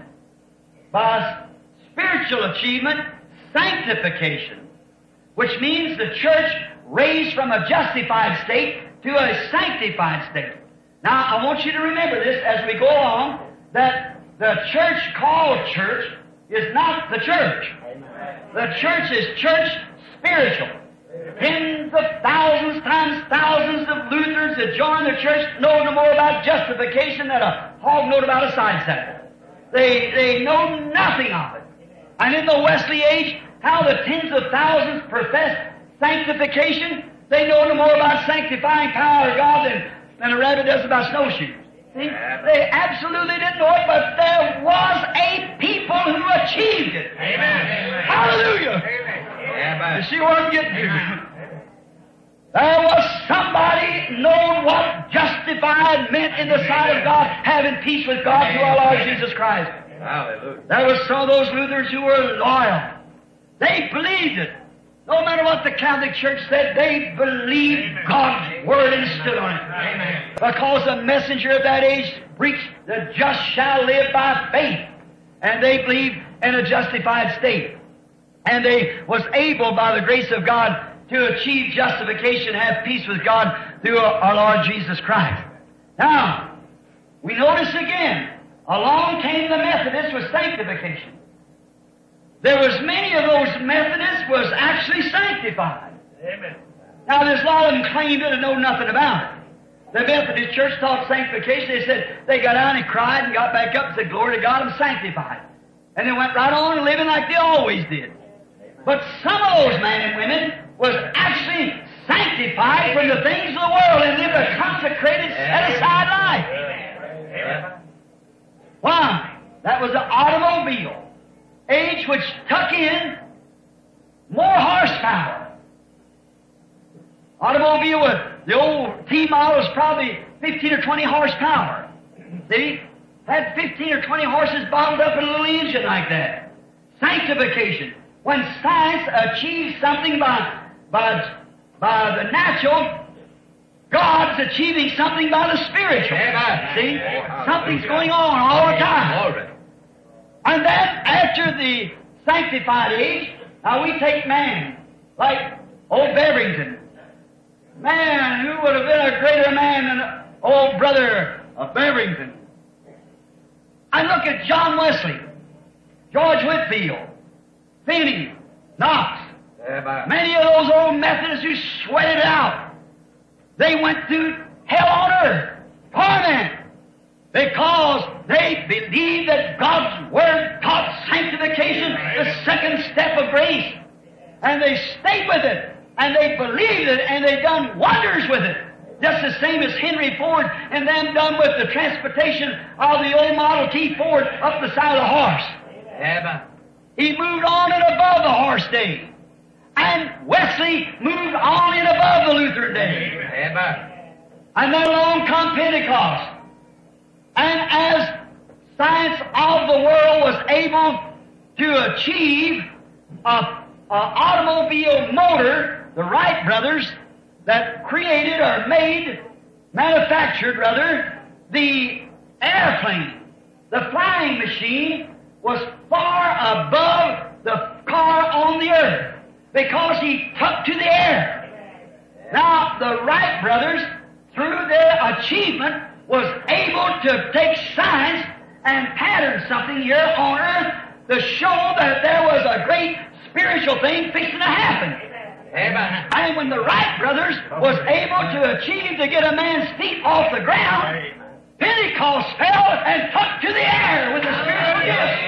by spiritual achievement, sanctification, which means the church raised from a justified state to a sanctified state. Now, I want you to remember this as we go along, that the church called church is not the church. The church is church spiritual. Tens of thousands times thousands of Lutherans that join the church know no more about justification than a hog knowed about a side saddle. They, they know nothing of it. And in the Wesley age, how the tens of thousands profess sanctification, they know no more about sanctifying power of God than, than a rabbit does about snowshoes. See? They absolutely didn't know it, but there was a people who achieved it. Amen. Hallelujah. Amen. You see where I'm getting to? There was somebody knowing what justified meant in the sight of God, having peace with God through our Lord Jesus Christ. Hallelujah. There was some of those Lutherans who were loyal. They believed it. No matter what the Catholic Church said, they believed Amen. God's Word and stood on it. Amen. Because the messenger of that age preached, the just shall live by faith. And they believed in a justified state. And they was able, by the grace of God, to achieve justification, have peace with God through our Lord Jesus Christ. Now, we notice again, along came the Methodists with sanctification. There was many of those Methodists was actually sanctified. Amen. Now, there's a lot of them claimed it and know nothing about it. The Methodist Church taught sanctification. They said they got down and cried and got back up and said, "Glory to God, I'm sanctified." And they went right on living like they always did. But some of those men and women was actually sanctified from the things of the world and lived a consecrated, set-aside life. Amen. Why? That was the automobile age which took in more horsepower. Automobile with the old T model is probably fifteen or twenty horsepower. See? had fifteen or twenty horses bottled up in a little engine like that. Sanctification. When science achieves something by, by, by the natural, God's achieving something by the spiritual. Amen. See? Oh, Something's going on all the time. All right. And then after the sanctified age, now we take man, like old Beverington. Man, who would have been a greater man than old brother of Beverington? I look at John Wesley, George Whitefield, Finney, Knox, Amen. many of those old Methodists who sweated it out. They went through hell on earth, torment, because they believed that God's Word taught sanctification, the second step of grace. And they stayed with it, and they believed it, and they done wonders with it. Just the same as Henry Ford and them done with the transportation of the old Model T Ford up the side of the horse. Amen. He moved on and above the horse day. And Wesley moved on and above the Lutheran day. Amen. And then along come Pentecost. And as science of the world was able to achieve a, a automobile motor, the Wright brothers that created or made, manufactured rather, the airplane, the flying machine, was far above the car on the earth because he took to the air. Now, the Wright brothers, through their achievement, was able to take science and pattern something here on earth to show that there was a great spiritual thing fixing to happen. Amen. And when the Wright brothers was able to achieve to get a man's feet off the ground, Pentecost fell and took to the air with the spiritual gifts,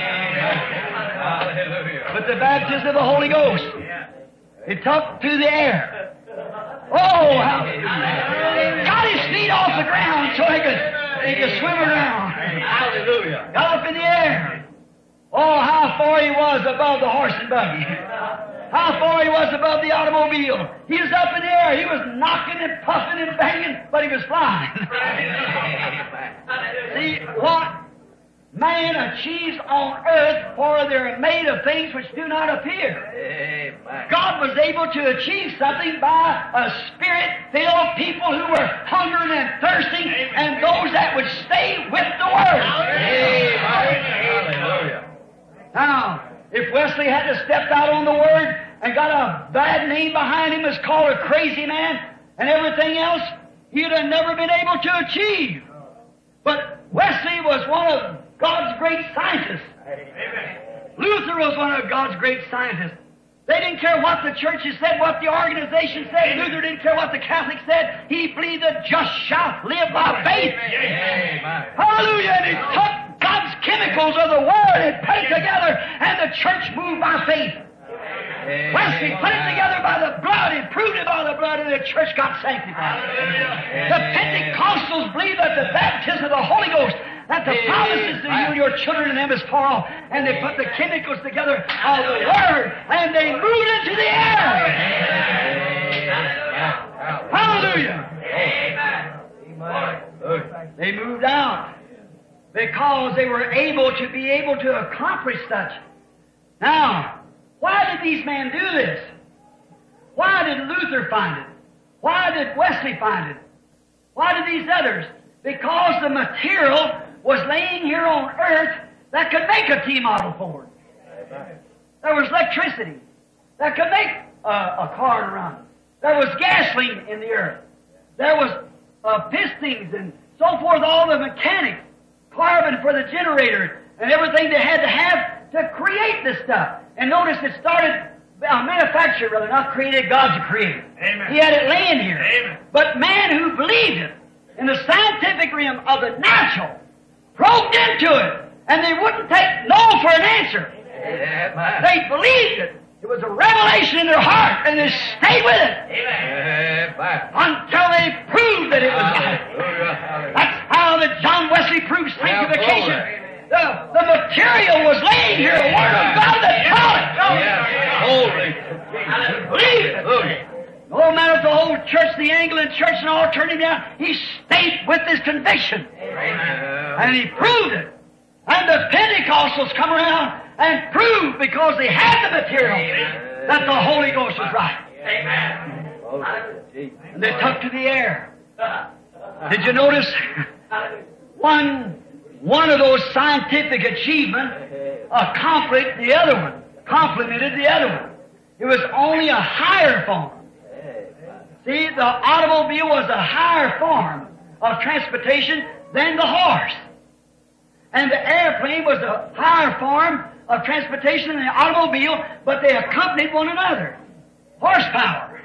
Hallelujah. with the baptism of the Holy Ghost. It took to the air. Oh, how got his feet off the ground so he could he could swim around. Hallelujah. Got up in the air. Oh, how far he was above the horse and buggy. How far he was above the automobile. He was up in the air. He was knocking and puffing and banging, but he was flying. See, what man achieves on earth, for they're made of things which do not appear. Amen. God was able to achieve something by a spirit-filled people who were hungering and thirsting, and those that would stay with the Word. Hallelujah. Now, if Wesley hadn't stepped out on the Word and got a bad name behind him as called a crazy man and everything else, he'd have never been able to achieve. But Wesley was one of God's great scientists. Luther was one of God's great scientists. They didn't care what the churches said, what the organization said. Luther didn't care what the Catholics said. He believed that just shall live by faith. Amen. Hallelujah! And he took God's chemicals of the Word and put it together, and the church moved by faith. Wesley put it together by the blood and proved it by the blood, and the church got sanctified. The Pentecostals believed that the baptism of the Holy Ghost, that the promises to you and your children and them is far off, and they put the chemicals together of the Word, and they moved into the air. Hallelujah! They moved out because they were able to be able to accomplish such. Now, why did these men do this? Why did Luther find it? Why did Wesley find it? Why did these others? Because the material was laying here on earth that could make a T-model Ford. There was electricity that could make a, a car to run. There was gasoline in the earth. There was uh, pistons and so forth, all the mechanics, carbon for the generator, and everything they had to have to create this stuff. And notice it started, uh, manufactured rather, not created, God's created. Amen. He had it laying here. Amen. But man who believed it in the scientific realm of the natural probed into it, and they wouldn't take no for an answer. Amen. They believed it. It was a revelation in their heart, and they stayed with it Amen. until they proved that it was right. Hallelujah. That's how that John Wesley proved sanctification. glory. The, the material was laying here, the Word of God that taught it. Holy. Believe it. Hallelujah. No matter if the whole church, the Anglican church, and all turned him down, he stayed with his conviction. Amen. And he proved it. And the Pentecostals come around and proved, because they had the material, that the Holy Ghost was right. And they took to the air. Did you notice? One, one of those scientific achievements accomplished the other one, complemented the other one. It was only a higher form. See, the automobile was a higher form of transportation than the horse. And the airplane was a higher form of transportation than the automobile, but they accompanied one another. Horsepower.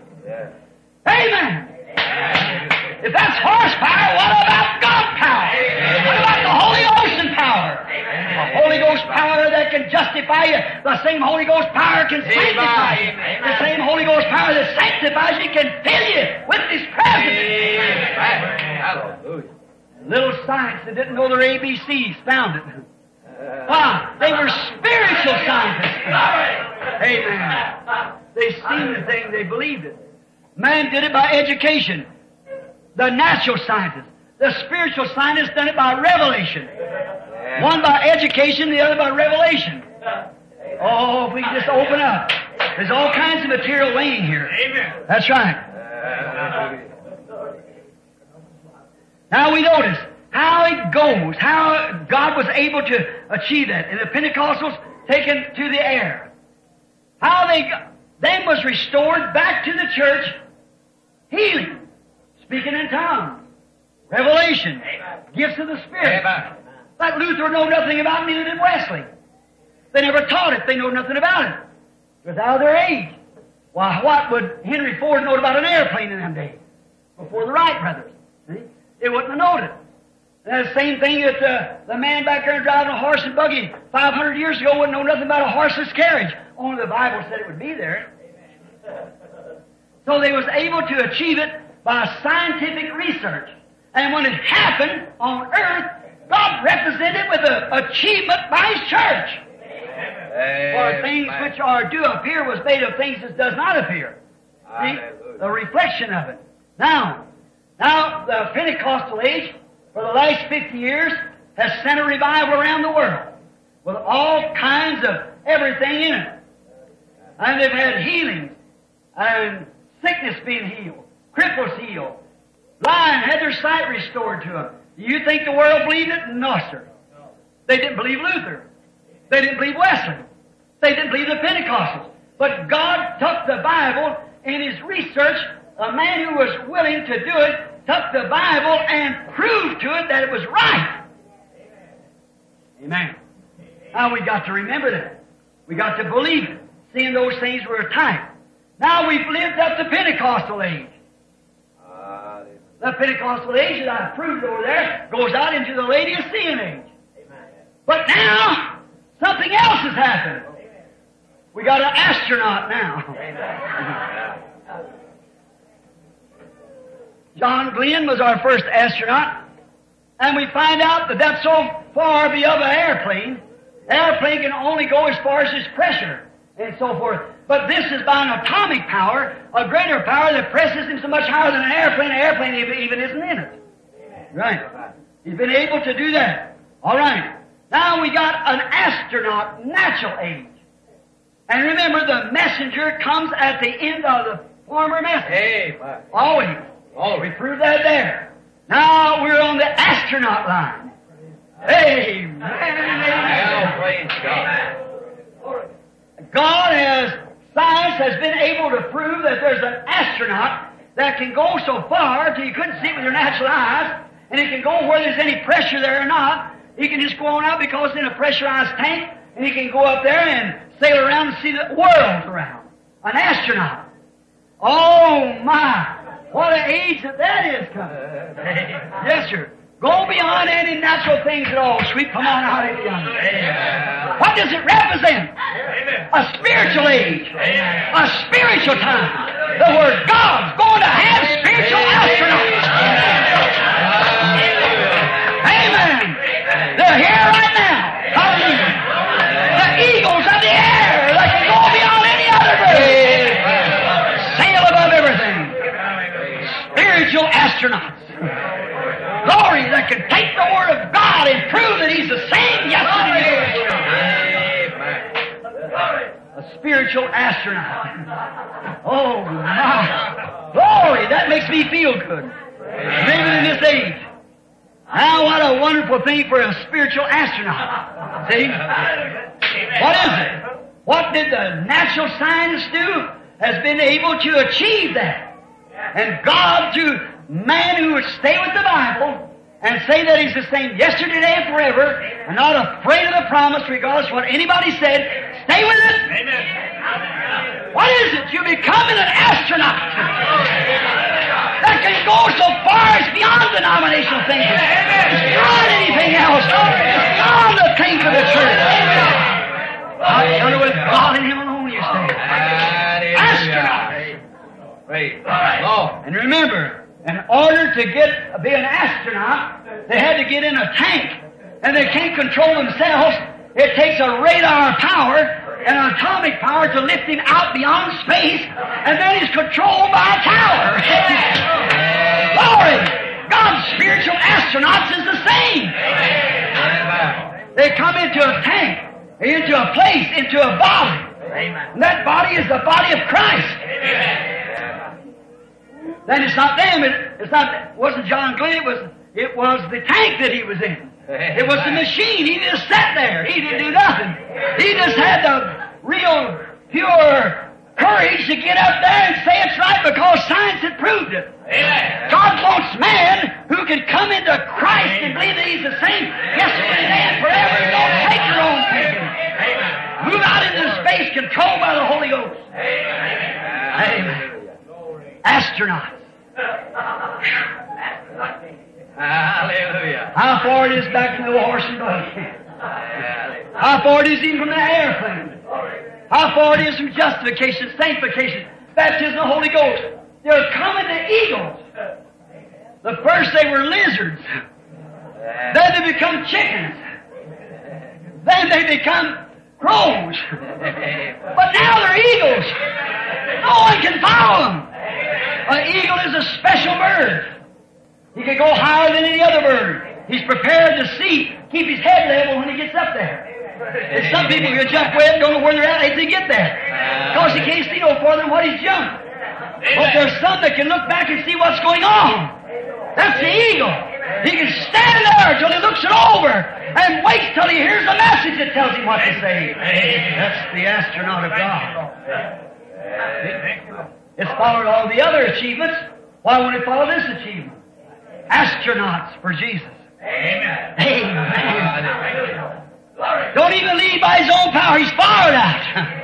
Amen. If that's horsepower, what about God power? What about the Holy Ghost power? The Holy Ghost power that can justify you. The same Holy Ghost power can sanctify you. The same Holy Ghost power that sanctifies you can fill you with His presence. Hallelujah. Little science that didn't know their A B Cs found it. Ah, they were spiritual scientists. Amen. They seen the thing, they believed it. Man did it by education. The natural scientists. The spiritual scientists done it by revelation. One by education, the other by revelation. Oh, if we can just open up. There's all kinds of material laying here. Amen. That's right. Now we notice how it goes, how God was able to achieve that. And the Pentecostals taken to the air. How they then was restored back to the church, healing, speaking in tongues, revelation, gifts of the Spirit. That Luther know nothing about, neither did Wesley. They never taught it. They know nothing about it. It was out of their age. Why, what would Henry Ford know about an airplane in them days? Before the Wright brothers. See? They wouldn't have known it. And the same thing that uh, the man back there driving a horse and buggy five hundred years ago wouldn't know nothing about a horseless carriage. Only the Bible said it would be there. So they was able to achieve it by scientific research. And when it happened on earth, God represented it with an achievement by His church. For things which are do appear was made of things that does not appear. See? The reflection of it. Now, now the Pentecostal age, for the last fifty years, has sent a revival around the world with all kinds of everything in it. And they've had healings and sickness being healed, cripples healed, blind had their sight restored to them. Do you think the world believed it? No, sir. They didn't believe Luther. They didn't believe Wesley. They didn't believe the Pentecostals. But God took the Bible in His research. A man who was willing to do it took the Bible and proved to it that it was right. Amen. Now we got to remember that. We got to believe it. Seeing those things were a type. Now we've lived up the Pentecostal age. The Pentecostal age that I proved over there goes out into the Laodicean age. But now, something else has happened. We got an astronaut now. John Glenn was our first astronaut, and we find out that that's so far beyond an airplane. Airplane can only go as far as its pressure and so forth. But this is by an atomic power, a greater power that presses him so much higher than an airplane. An airplane even, even isn't in it. Right. He's been able to do that. All right. Now we got an astronaut, natural age. And remember, the messenger comes at the end of the former message. Hey, Always. Always. We proved that there. Now we're on the astronaut line. Amen. Well, praise God. God has, science has been able to prove that there's an astronaut that can go so far till you couldn't see it with your natural eyes, and he can go where there's any pressure there or not. He can just go on out because it's in a pressurized tank, and he can go up there and sail around and see the world around. An astronaut. Oh my! What an age that that is coming. Yes, sir. Go beyond any natural things at all. Sweep, come on out into yonder. What does it represent? Amen. A spiritual age. Amen. A spiritual time. The Word God's going to have spiritual astronauts. Amen. They're here right now. Hallelujah. The eagles of the air that can go beyond any other bird. Sail above everything. Spiritual astronauts. Glory, that can take the Word of God He's the same yesterday. Amen. A spiritual astronaut. Oh, my. Glory, that makes me feel good. Living in this age. Now, what a wonderful thing for a spiritual astronaut. See? What is it? What did the natural scientists do? Has been able to achieve that. And God, through man who would stay with the Bible and say that He's the same yesterday, today, and forever, and not afraid of the promise regardless of what anybody said, stay with it. Amen. What is it? You're becoming an astronaut that can go so far as beyond denominational things. It's beyond anything else. It's beyond the things of the church. I've done it with God and Him alone, you say. Astronaut. Praise the Lord. And remember, in order to get be an astronaut, they had to get in a tank. And they can't control themselves. It takes a radar power and an atomic power to lift him out beyond space, and then he's controlled by a tower. Glory! God's spiritual astronauts is the same. They come into a tank, into a place, into a body. And that body is the body of Christ. Then it's not them. It, it's not. It wasn't John Glenn. It was. It was the tank that he was in. It was the machine. He just sat there. He didn't do nothing. He just had the real, pure courage to get up there and say it's right because science had proved it. Amen. God wants man who can come into Christ and believe that He's the same yesterday, today, and forever. Don't take your own thinking. Move out into space controlled by the Holy Ghost. Amen. Amen. Astronauts. Hallelujah. How far it is back from the horse and buggy. How far it is even from the airplane. How far it is from justification, sanctification, baptism of the Holy Ghost. They're coming to eagles. The first they were lizards. Then they become chickens. Then they become crows. But now they're eagles. No one can follow them. An eagle is a special bird. He can go higher than any other bird. He's prepared to see, keep his head level when he gets up there. And some people who jump way up don't know where they're at until they get there. Because he can't see no farther than what he's jumped. But there's some that can look back and see what's going on. That's the eagle. He can stand there till he looks it over and waits till he hears the message that tells him what to say. That's the astronaut of God. It's followed all the other achievements. Why won't it follow this achievement? Astronauts for Jesus. Amen. Amen. Don't even lead by his own power. He's fired out.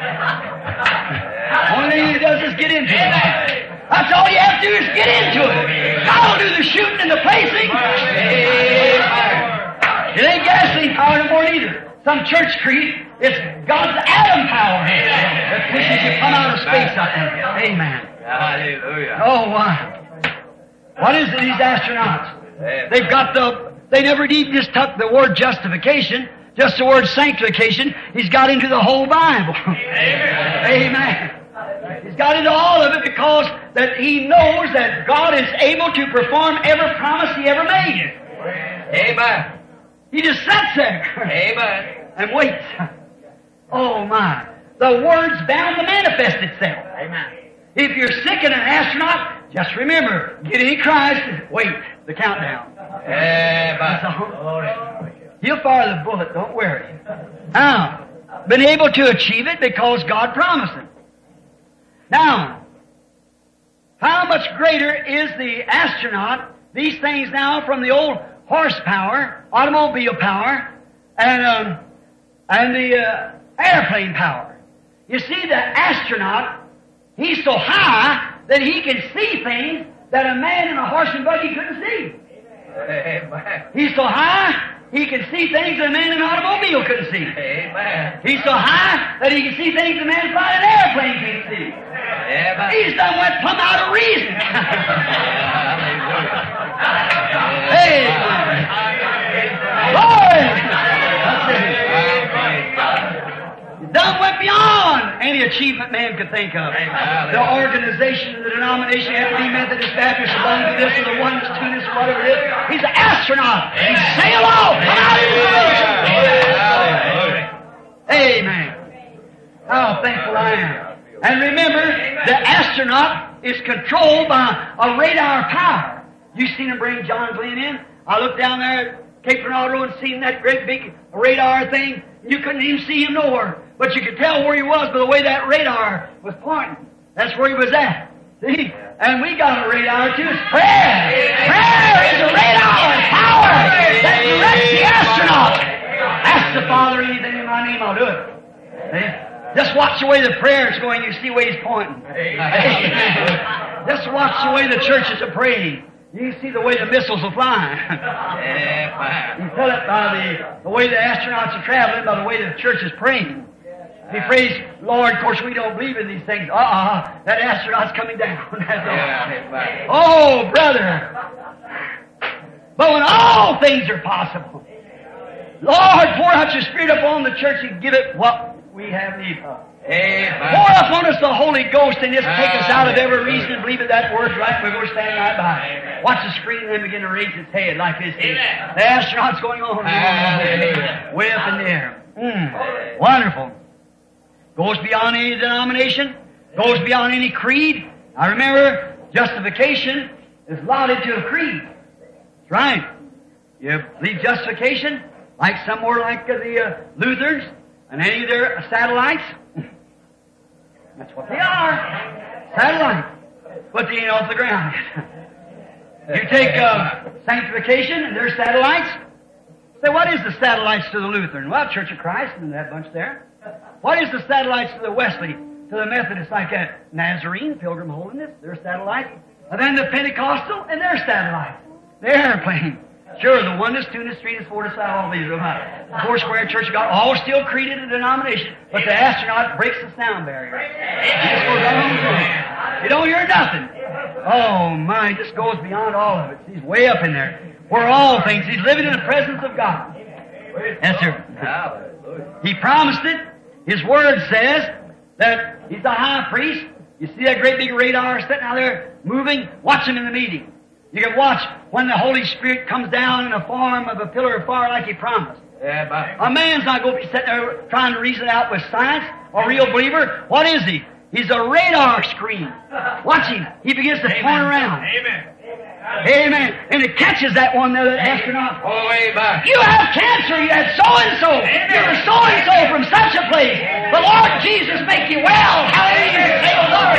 Only thing he does is get into it. That's all you have to do is get into it. God will do the shooting and the placing. It ain't gasoline power no more either. Some church creed, it's God's atom power that pushes you come out of space up there. Amen. Hallelujah. Oh, wow. What is it, these astronauts? They've got the, they never even just took the word justification, just the word sanctification. He's got into the whole Bible. Amen. Amen. He's got into all of it because that he knows that God is able to perform every promise He ever made. Amen. He just sits there. Amen. And waits. Oh, my. The Word's bound to manifest itself. Amen. If you're sick and an astronaut, just remember, get in Christ, wait, the countdown. Amen. He'll fire the bullet, don't worry. Now, been able to achieve it because God promised it. Now, how much greater is the astronaut, these things now from the old horsepower, automobile power, and, um, and the uh, airplane power. You see, the astronaut, he's so high that he can see things that a man in a horse and buggy couldn't see. Amen. He's so high, he can see things that a man in an automobile couldn't see. Amen. He's so high that he can see things that a man flying an airplane can't see. Amen. He's done went plumb out of reason. Hey, Lord! Done went beyond any achievement man could think of. The organization, the denomination, had to be Methodist, Baptist, belong to this, or the oneness, two-ness, or whatever it is. He's an astronaut. He's sail off. Come out into the And remember, the astronaut is controlled by a radar power. You seen him bring John Glenn in? I looked down there at Cape Ronaldo and seen that great big radar thing. You couldn't even see him nowhere. But you could tell where he was by the way that radar was pointing. That's where he was at. See? And we got a radar too. It's prayer. Prayer is a radar power that directs the astronaut. Ask the Father anything in my name, I'll do it. See? Just watch the way the prayer is going, you see where he's pointing. Just watch the way the churches are praying. You can see the way the missiles are flying. You tell it by the, the way the astronauts are traveling, by the way the church is praying. He prays, Lord, of course we don't believe in these things. Uh-uh, that astronaut's coming down. Oh, brother. But when all things are possible, Lord, pour out your Spirit upon the church and give it what we have need of. Pour upon us the Holy Ghost and just take us out of every reason and believe that that word's right. We're going to stand right by. Watch the screen and then begin to raise its head like this. The astronaut's going on. Way up in the air. Mm. Wonderful. Goes beyond any denomination. Goes beyond any creed. I remember justification is allotted to a creed. That's right. You believe justification like somewhere like the uh, Lutherans and any of their satellites. That's what they are. Satellites. But they ain't off the ground yet. You take uh, sanctification and their satellites. Say, what is the satellites to the Lutheran? Well, Church of Christ and that bunch there. What is the satellites to the Wesley, to the Methodist, like that? Nazarene, Pilgrim Holiness, their satellites. And then the Pentecostal and their satellites. Their airplane. Sure, the Oneness, Two-ness, Three-ness, Four-ness, all these are about. The Four Square Church of God, all still created a denomination, but the astronaut breaks the sound barrier. He just goes right on. You don't hear nothing. Oh my, it just goes beyond all of it. He's way up in there. Where all things, he's living in the presence of God. Yes, sir. He promised it. His Word says that he's the high priest. You see that great big radar sitting out there moving? Watch him in the meeting. You can watch when the Holy Spirit comes down in the form of a pillar of fire like He promised. Yeah, bye. A man's not going to be sitting there trying to reason it out with science. A real believer, what is he? He's a radar screen. Watch him. He begins to point around. Amen. Amen. And it catches that one there, that astronaut. Oh, way back. You have cancer. You had so-and-so. You're so-and-so from such a place. The Lord Jesus make you well. Hallelujah. Say the Lord.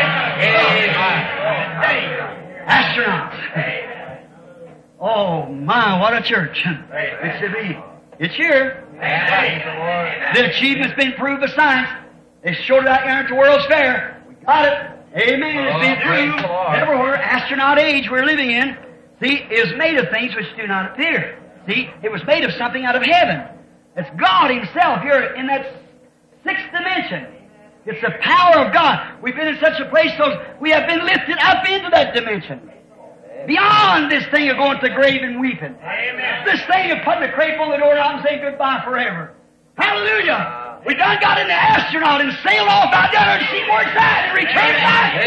Astronauts. Oh, my, what a church. It should be. It's here. The achievement's been proved by science. They showed it out here at the World's Fair. We got it. Amen. It's been proved everywhere. Astronaut age we're living in, see, is made of things which do not appear. See, it was made of something out of heaven. It's God Himself here in that sixth dimension. It's the power of God. We've been in such a place so we have been lifted up into that dimension. Beyond this thing of going to the grave and weeping. Amen. This thing of putting the crepe on the door out and saying goodbye forever. Hallelujah. We done got in the astronaut and sailed off out there to see where it's at and returned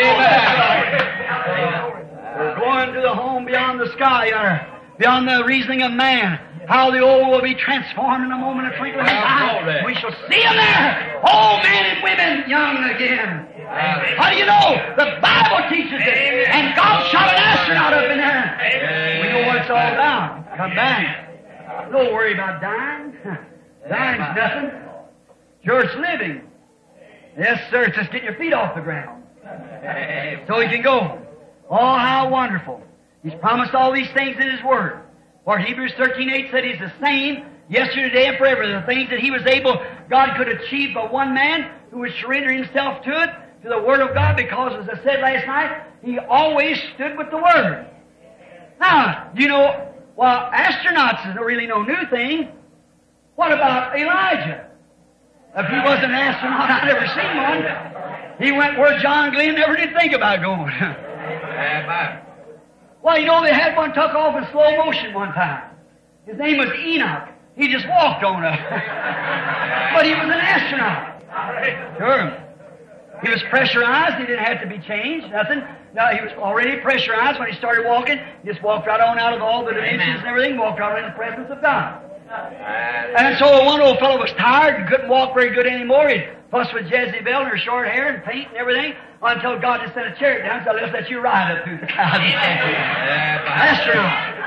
back. Amen. We're going to the home beyond the sky, yonder, beyond the reasoning of man. How the old will be transformed in a moment of twinkling of an eye. We shall see them there, old men and women, young again. How do you know? The Bible teaches it. And God shot an astronaut up in there. We know what it's all about. Come back. Don't worry about dying. Dying's nothing. Sure, it's living. Yes, sir. It's just getting your feet off the ground. So you can go. Oh, how wonderful. He's promised all these things in His Word. For Hebrews thirteen eight said He's the same yesterday, today, and forever. The things that He was able, God could achieve by one man who would surrender himself to it, to the Word of God, because, as I said last night, he always stood with the Word. Now, you know, well, astronauts is really no new thing. What about Elijah? If he wasn't an astronaut, I'd never seen one. He went where John Glenn never did think about going. Well, you know, they had one took off in slow motion one time. His name was Enoch. He just walked on it. But he was an astronaut. Sure. He was pressurized. He didn't have to be changed. Nothing. No, he was already pressurized when he started walking. He just walked right on out of all the dimensions and everything, walked right in the presence of God. And so one old fellow was tired and couldn't walk very good anymore. He'd fuss with Jezebel and her short hair and paint and everything, until God just sent a chariot down, so let's let you ride up through the clouds. Astronaut.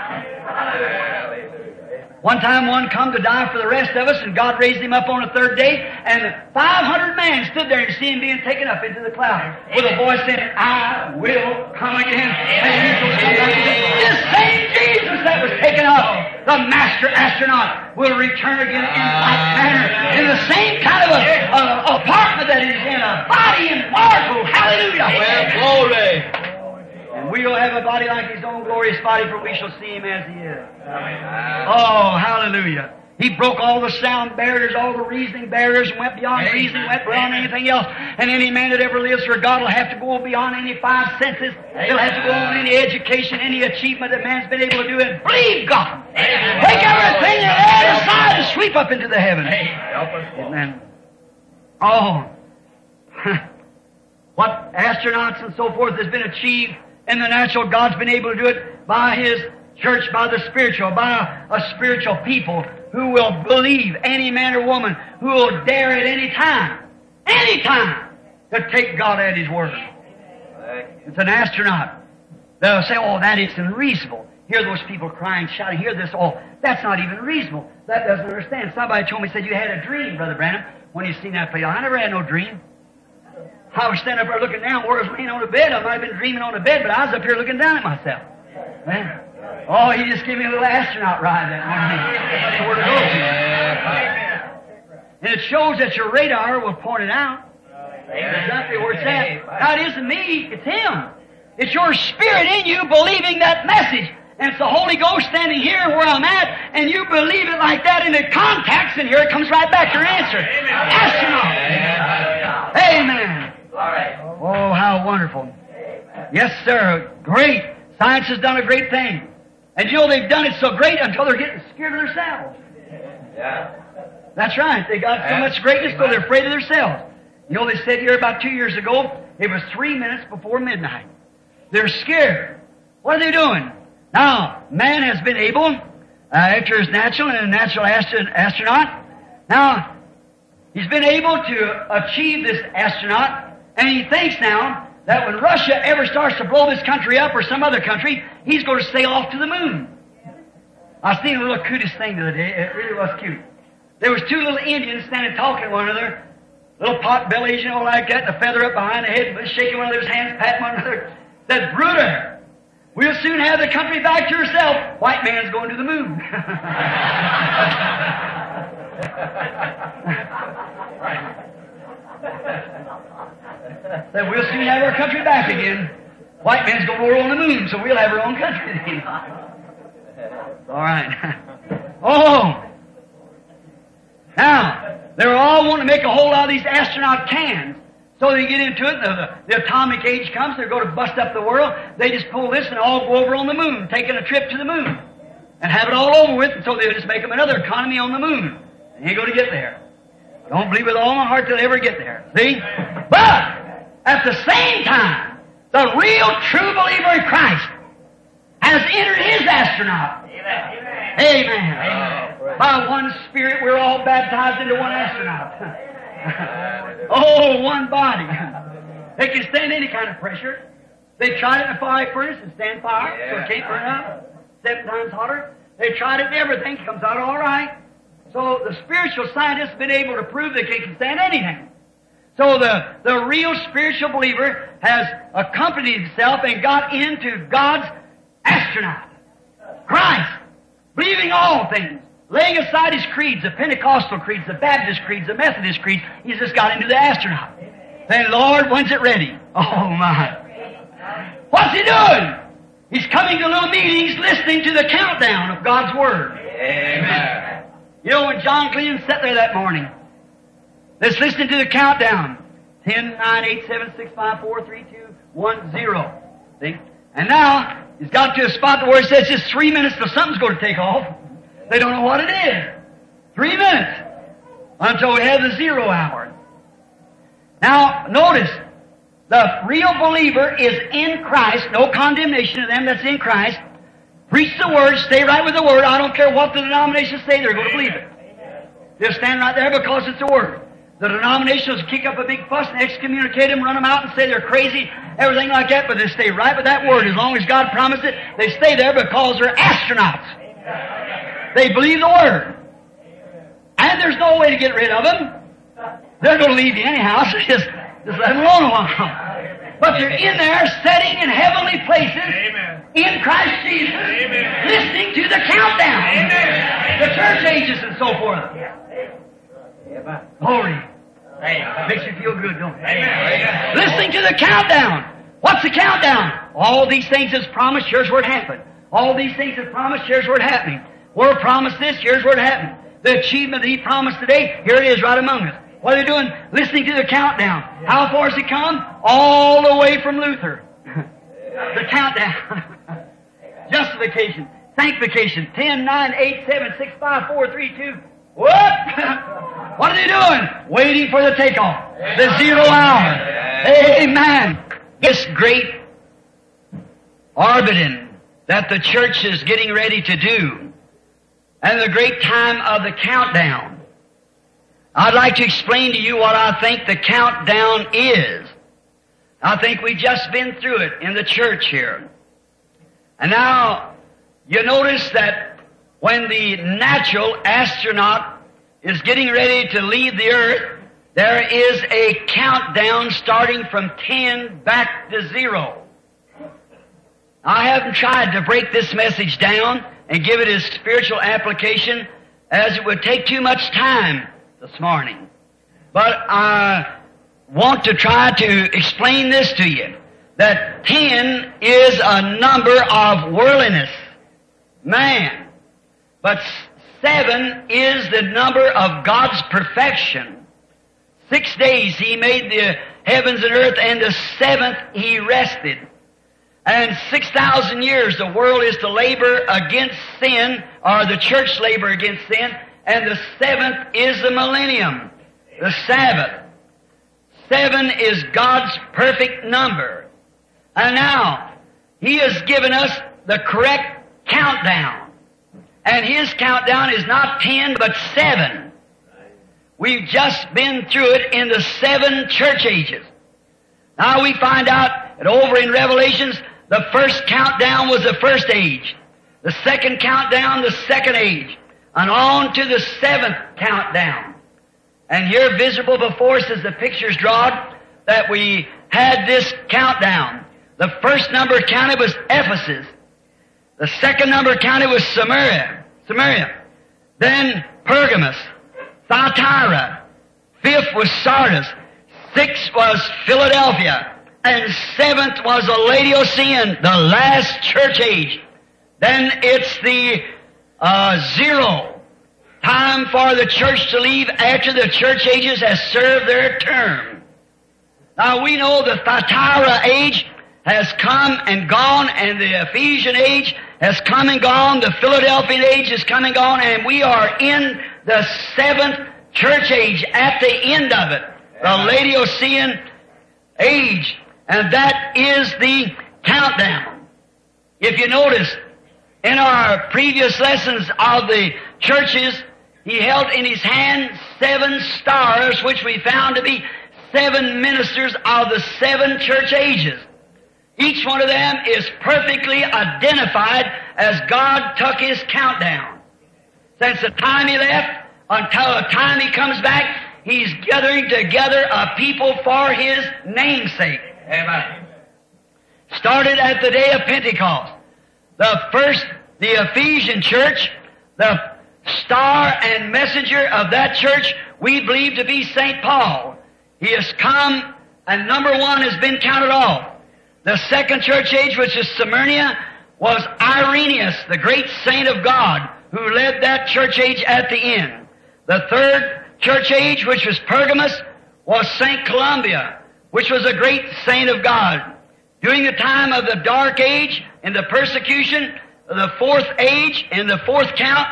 One time one come to die for the rest of us, and God raised him up on the third day, and five hundred men stood there and see him being taken up into the cloud with a voice saying, I will come again. And you shall come back again. This same Jesus that was taken up, the master astronaut, will return again in like manner, in the same kind of a, a apartment that he's in, a body in marble. Hallelujah. Well, glory. And we'll have a body like his own glorious body, for we shall see him as he is. Oh, hallelujah. He broke all the sound barriers, all the reasoning barriers, and went beyond Amen. reasoning, went beyond anything else. And any man that ever lives for God will have to go beyond any five senses. He'll have to go on any education, any achievement that man's been able to do, and believe God. Amen. Take everything and lay it aside and sweep up into the heavens. Help us. Amen. Oh, what astronauts and so forth has been achieved in the natural, God's been able to do it by His church, by the spiritual, by a spiritual people who will believe, any man or woman who will dare at any time, any time, to take God at His word. It's an astronaut. They'll say, oh, that isn't reasonable. Hear those people crying, shouting, hear this, oh, that's not even reasonable. That doesn't understand. Somebody told me, said, you had a dream, Brother Branham, when you seen that play. I never had no dream. I was standing up there looking down where I was laying on the bed. I might have been dreaming on the bed, but I was up here looking down at myself. Man. Oh, he just gave me a little astronaut ride that morning. That's where to go to. And it shows that your radar will point it out. Exactly where it's at. Now, it isn't me, it's Him. It's your spirit in you believing that message. And it's the Holy Ghost standing here where I'm at, and you believe it like that, and it contacts, and here it comes right back, your answer. Astronaut. Amen. Oh, how wonderful. Yes, sir. Great. Science has done a great thing. And you know, they've done it so great until they're getting scared of themselves. Yeah. That's right. They got so much greatness, so they're afraid of themselves. You know, they said here about two years ago, it was three minutes before midnight. They're scared. What are they doing? Now, man has been able, uh, after his natural and a natural astro- astronaut, now, he's been able to achieve this astronaut, and he thinks now that when Russia ever starts to blow this country up or some other country, he's going to sail off to the moon. I seen a little cutest thing the other day. It really was cute. There was two little Indians standing talking to one another, little pot bellies, you know, like that, the feather up behind the head, shaking one another's hands, patting one another. Said, Bruder, we'll soon have the country back to yourself. White man's going to the moon. Said, we'll soon have our country back again. White man's going to roll on the moon, so we'll have our own country again. All right. Oh! Now, they're all wanting to make a whole lot of these astronaut cans. So they get into it, the, the, the atomic age comes, they're going to bust up the world. They just pull this and all go over on the moon, taking a trip to the moon. And have it all over with, and so they'll just make them another economy on the moon. They ain't going to get there. I don't believe with all my heart they'll ever get there. See? But, at the same time, the real true believer in Christ has entered his astronaut. Amen. Amen. Amen. By one Spirit, we're all baptized into one astronaut. Oh, one body. They can stand any kind of pressure. They tried it in a fire furnace and stand fire, so it can't burn up. Seven times hotter. They tried it in everything, it comes out all right. So the spiritual scientists have been able to prove that they can stand anything. So the, the real spiritual believer has accompanied himself and got into God's astronaut. Christ, believing all things, laying aside his creeds, the Pentecostal creeds, the Baptist creeds, the Methodist creeds, he's just got into the astronaut. Saying, Lord, when's it ready? Oh my. What's he doing? He's coming to little meetings listening to the countdown of God's Word. Amen. You know, when John Glenn sat there that morning, let's listen to the countdown. ten, nine, eight, seven, six, five, four, three, two, one, zero. See? And now, he's got to a spot where it says just three minutes till something's going to take off. They don't know what it is. Three minutes. Until we have the zero hour. Now, notice, the real believer is in Christ. No condemnation to them that's in Christ. Preach the Word. Stay right with the Word. I don't care what the denominations say. They're going to believe it. They'll stand right there because it's the Word. The denominationals kick up a big fuss and excommunicate them, run them out and say they're crazy, everything like that, but they stay right with that word. As long as God promised it, they stay there because they're astronauts. They believe the word. And there's no way to get rid of them. They're going to leave you anyhow, so just, just let them alone a while. But they're in there, sitting in heavenly places, Amen. in Christ Jesus, Amen. listening to the countdown, Amen. the church ages and so forth. Glory. Makes you feel good, don't it? Amen. Listening to the countdown. What's the countdown? All these things is promised, here's where it happened. All these things is promised, here's where it happening. We're promised this, here's where it happened. The achievement that He promised today, here it is right among us. What are they doing? Listening to the countdown. How far has it come? All the way from Luther. The countdown. Justification. Sanctification. Ten, nine, eight, seven, six, five, four, three, two. What? What are they doing? Waiting for the takeoff. The zero hour. Amen. This great orbiting that the church is getting ready to do, and the great time of the countdown, I'd like to explain to you what I think the countdown is. I think we've just been through it in the church here. And now, you notice that when the natural astronaut is getting ready to leave the earth, there is a countdown starting from ten back to zero. I haven't tried to break this message down and give it a spiritual application, as it would take too much time this morning. But I want to try to explain this to you, that ten is a number of worldliness, man. But seven is the number of God's perfection. Six days He made the heavens and earth, and the seventh He rested. And six thousand years the world is to labor against sin, or the church labor against sin, and the seventh is the millennium, the Sabbath. Seven is God's perfect number. And now, He has given us the correct countdown. And His countdown is not ten, but seven. We've just been through it in the seven church ages. Now we find out that over in Revelations, the first countdown was the first age. The second countdown, the second age. And on to the seventh countdown. And here visible before us is the pictures drawn that we had this countdown. The first number counted was Ephesus. The second number counted was Samaria. Samaria. Then Pergamos, Thyatira. Fifth was Sardis. Sixth was Philadelphia. And seventh was the Laodicean, the last church age. Then it's the Uh, zero. Time for the church to leave after the church ages has served their term. Now we know the Thyatira age has come and gone, and the Ephesian age has come and gone, the Philadelphian age has come and gone, and we are in the seventh church age at the end of it. The Laodicean age. And that is the countdown. If you notice, in our previous lessons of the churches, he held in his hand seven stars, which we found to be seven ministers of the seven church ages. Each one of them is perfectly identified as God took His countdown. Since the time He left until the time He comes back, He's gathering together a people for His namesake. Amen. Started at the day of Pentecost. The first, the Ephesian church, the star and messenger of that church, we believe to be Saint Paul. He has come, and number one has been counted off. The second church age, which is Smyrna, was Irenaeus, the great saint of God, who led that church age at the end. The third church age, which was Pergamos, was Saint Columbia, which was a great saint of God. During the time of the dark age and the persecution, the fourth age in the fourth count,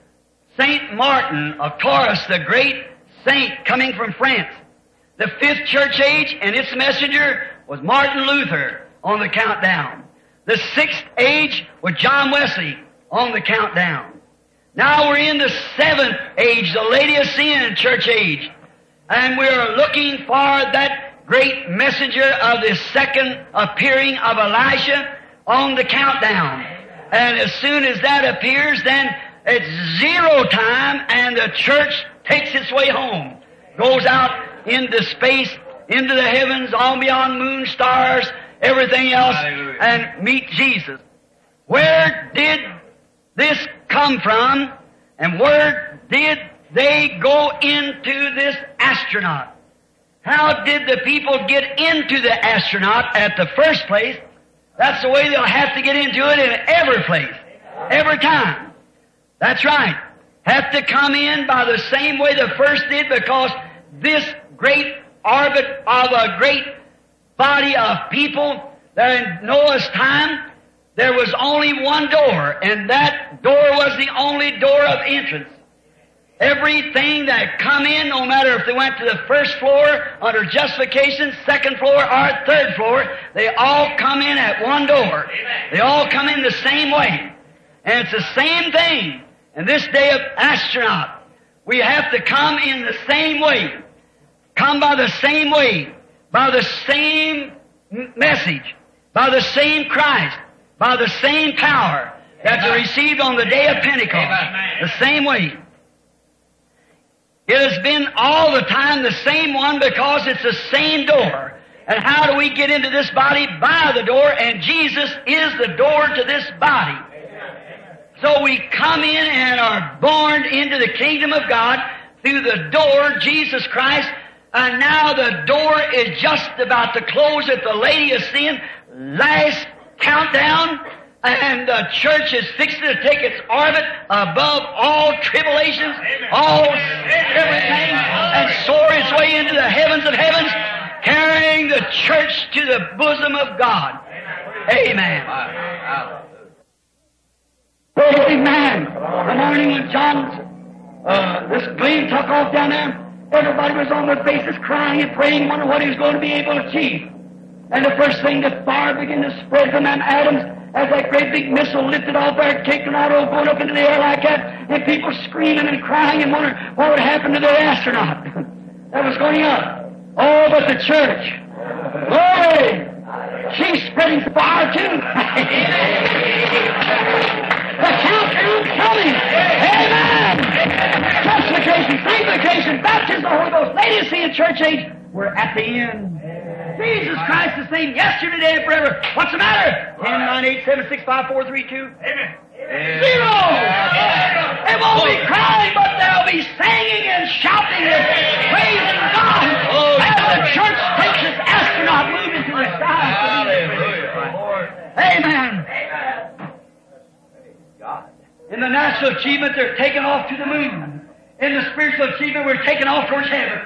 Saint Martin of Tours, the great saint coming from France. The fifth church age and its messenger was Martin Luther on the countdown. The sixth age was John Wesley on the countdown. Now we're in the seventh age, the Laodicean church age. And we're looking for that great messenger of the second appearing of Elijah on the countdown. And as soon as that appears, then it's zero time and the church takes its way home. Goes out into space, into the heavens, on beyond moon, stars, everything else, Hallelujah. and meet Jesus. Where did this come from? And where did they go into this astronaut? How did the people get into the astronaut at the first place? That's the way they'll have to get into it in every place, every time. That's right. Have to come in by the same way the first did, because this great orbit of a great body of people, there in Noah's time, there was only one door, and that door was the only door of entrance. Everything that come in, no matter if they went to the first floor under justification, second floor, or third floor, they all come in at one door. They all come in the same way. And it's the same thing in this day of astronaut. We have to come in the same way. Come by the same way. By the same message. By the same Christ. By the same power that they received on the day of Pentecost. The same way. It has been all the time the same one, because it's the same door. And how do we get into this body? By the door, and Jesus is the door to this body. So we come in and are born into the kingdom of God through the door, Jesus Christ, and now the door is just about to close at the Laodicean last countdown, and the church is fixed to take its orbit above all tribulations, all everything, and soar its way into the heavens of heavens, carrying the church to the bosom of God. Amen. Amen. The morning when John, uh, this plane took off down there, everybody was on their faces crying and praying, wondering what he was going to be able to achieve. And the first thing, the fire began to spread from them atoms as that great big missile lifted off there, taking out, over, going up into the air like that, and people screaming and crying and wondering what would happen to their astronaut that was going up. Oh, but the church, glory, she's spreading fire too. The countdown's coming. Amen. Justification, sanctification, baptism of the Holy Ghost, Laodicean church age. We're at the end. Jesus Christ the same yesterday, today, and forever. What's the matter? ten, nine, eight, seven, six, five, four, three, two. Amen. Zero. They won't be crying, but they'll be singing and shouting and praising God as the church takes its astronaut moving to the sky. Amen. In the natural achievement, they're taken off to the moon. In the spiritual achievement, we're taken off towards heaven.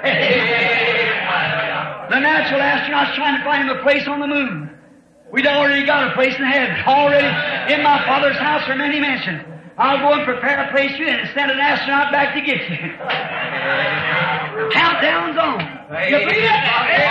The natural astronaut's trying to find him a place on the moon. We'd already got a place in heaven. Already in my Father's house are many mansions. I'll go and prepare a place for you and send an astronaut back to get you. Countdown's on. You believe it?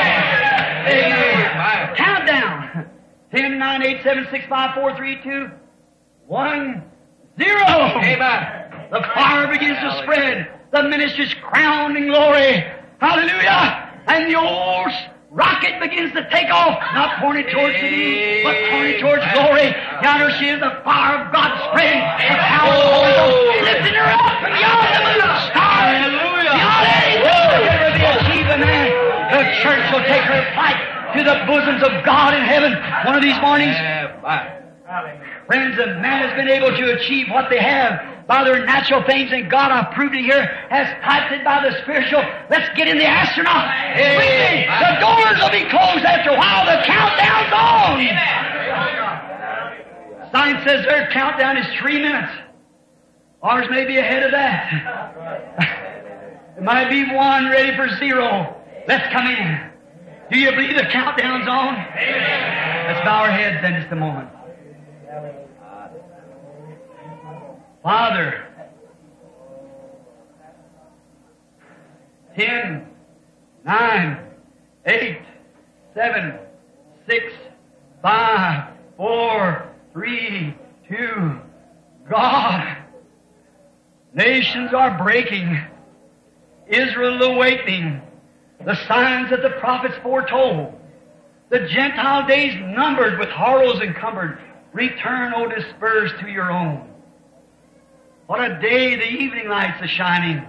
Amen. Countdown. ten, nine, eight, seven, six, five, four, three, two, one, zero. Amen. The fire begins to spread. The minister's crowned in glory. Hallelujah. And the old rocket begins to take off, not pointed towards the moon, but pointed towards glory. Yonder she is, the fire of God spreading, the power of the Holy Ghost, lifting her up from beyond the moon, stars, beyond any whatever the achievement man. The church will take her flight to the bosoms of God in heaven one of these mornings. Friends, a man has been able to achieve what they have by their natural things, and God, I've proved it here, has typed it by the spiritual. Let's get in the astronaut. Quickly, the doors will be closed after a while. The countdown's on. Science says their countdown is three minutes. Ours may be ahead of that. It might be one ready for zero. Let's come in. Do you believe the countdown's on? Let's bow our heads then just a moment. Father, ten, nine, eight, seven, six, five, four, three, two, God. Nations are breaking. Israel awakening. The signs that the prophets foretold. The Gentile days numbered with horrors encumbered. Return, O dispersed, to your own. What a day the evening lights are shining.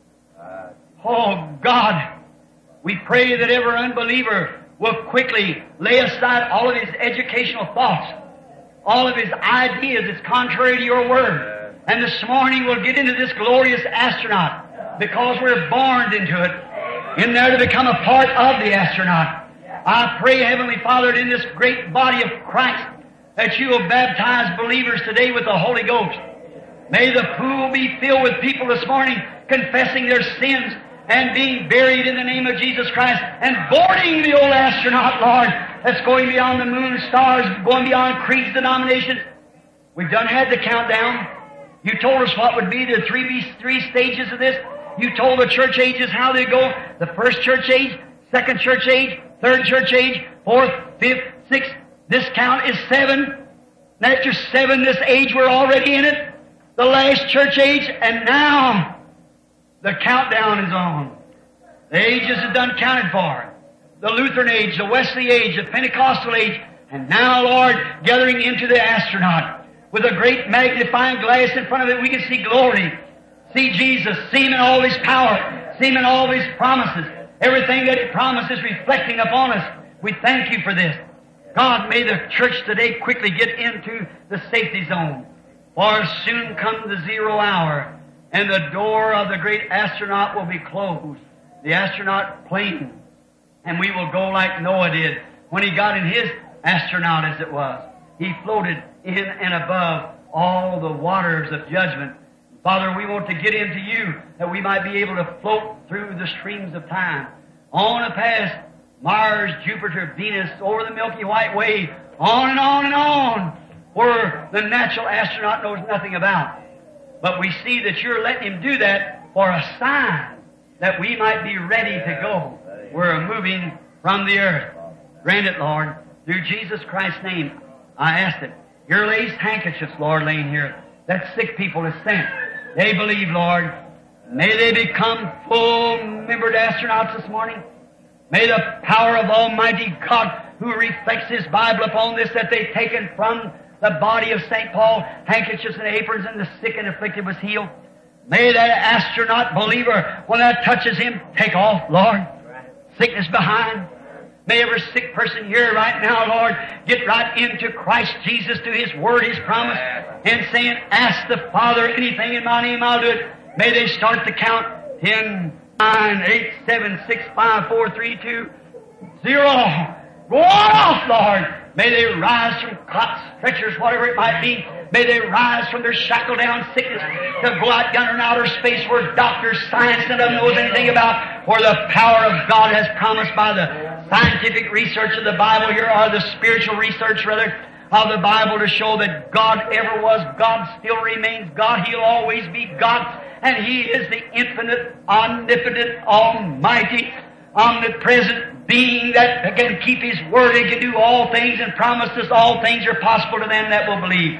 Oh God, we pray that every unbeliever will quickly lay aside all of his educational thoughts, all of his ideas that's contrary to your word. And this morning we'll get into this glorious astronaut because we're born into it, in there to become a part of the astronaut. I pray, Heavenly Father, that in this great body of Christ, that you will baptize believers today with the Holy Ghost. May the pool be filled with people this morning confessing their sins and being buried in the name of Jesus Christ and boarding the old astronaut, Lord, that's going beyond the moon, stars, going beyond creeds, denominations. We've done had the countdown. You told us what would be the three, three stages of this. You told the church ages how they go. The first church age, second church age, third church age, fourth, fifth, sixth. This count is seven. And after seven, this age, we're already in it. The last church age, and now the countdown is on. The ages are done counted for. The Lutheran age, the Wesley age, the Pentecostal age, and now, Lord, gathering into the astronaut. With a great magnifying glass in front of it, we can see glory. See Jesus, see Him in all His power, see Him in all His promises. Everything that He promises reflecting upon us. We thank You for this. God, may the church today quickly get into the safety zone. For soon comes the zero hour, and the door of the great astronaut will be closed. The astronaut plane. And we will go like Noah did when he got in his astronaut, as it was. He floated in and above all the waters of judgment. Father, we want to get into You, that we might be able to float through the streams of time, on and past Mars, Jupiter, Venus, over the Milky White Way, on and on and on, where the natural astronaut knows nothing about. But we see that You're letting him do that for a sign that we might be ready to go. We're moving from the earth. Grant it, Lord, through Jesus Christ's name. I ask it. Your lace handkerchiefs, Lord, laying here, that sick people have sent. They believe, Lord. May they become full-membered astronauts this morning. May the power of Almighty God, who reflects His Bible upon this, that they've taken from the body of Saint Paul, handkerchiefs and aprons, and the sick and afflicted was healed. May that astronaut believer, when that touches him, take off, Lord. Sickness behind. May every sick person here right now, Lord, get right into Christ Jesus, to His Word, His promise, and saying, ask the Father anything in My name, I'll do it. May they start the count. Ten, nine, eight, seven, six, five, four, three, two, zero. Go off, Lord. May they rise from cots, stretchers, whatever it might be. May they rise from their shackled down sickness to go out yonder in outer space where doctors, science, none of them knows anything about, where the power of God has promised by the scientific research of the Bible here, or the spiritual research, rather, of the Bible, to show that God ever was God, still remains God, He'll always be God, and He is the infinite, omnipotent, almighty, omnipresent being that can keep His Word and can do all things, and promised us all things are possible to them that will believe.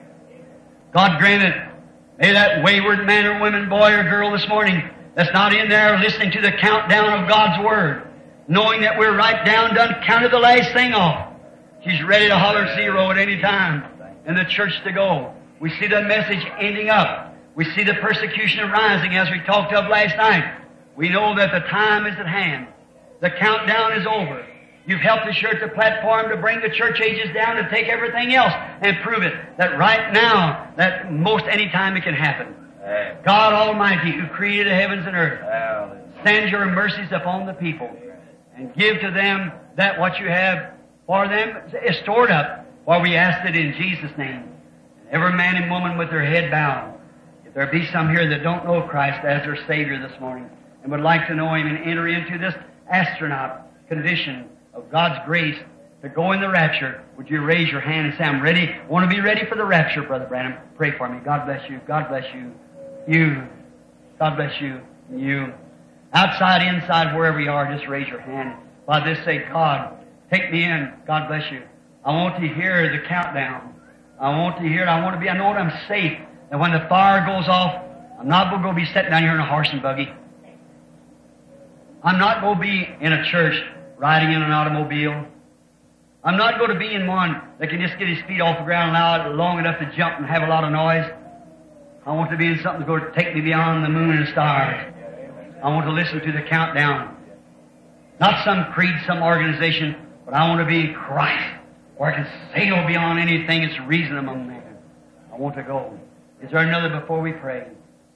God grant it. May that wayward man or woman, boy or girl this morning that's not in there listening to the countdown of God's Word, knowing that we're right down, done, counted the last thing off. She's ready to holler zero at any time, and the church to go. We see the message ending up. We see the persecution arising, as we talked of last night. We know that the time is at hand. The countdown is over. You've helped us here at the platform to bring the church ages down, to take everything else and prove it, that right now, that most any time it can happen. Amen. God Almighty, who created the heavens and earth, Amen, send Your mercies upon the people and give to them that what You have for them is stored up, for we ask it in Jesus' name. Every man and woman with their head bowed. If there be some here that don't know Christ as their Savior this morning and would like to know Him and enter into this astronaut condition of God's grace to go in the rapture, would you raise your hand and say, I'm ready, want to be ready for the rapture, Brother Branham. Pray for me. God bless you. God bless you. You. God bless you. You. Outside, inside, wherever you are, just raise your hand. By this say, God, take me in. God bless you. I want to hear the countdown. I want to hear it. I want to be, I know that I'm safe. And when the fire goes off, I'm not going to be sitting down here in a horse and buggy. I'm not going to be in a church riding in an automobile. I'm not going to be in one that can just get his feet off the ground loud long enough to jump and have a lot of noise. I want to be in something that's going to take me beyond the moon and stars. I want to listen to the countdown. Not some creed, some organization, but I want to be Christ, where I can sail beyond anything that's reason among men. I want to go. Is there another before we pray?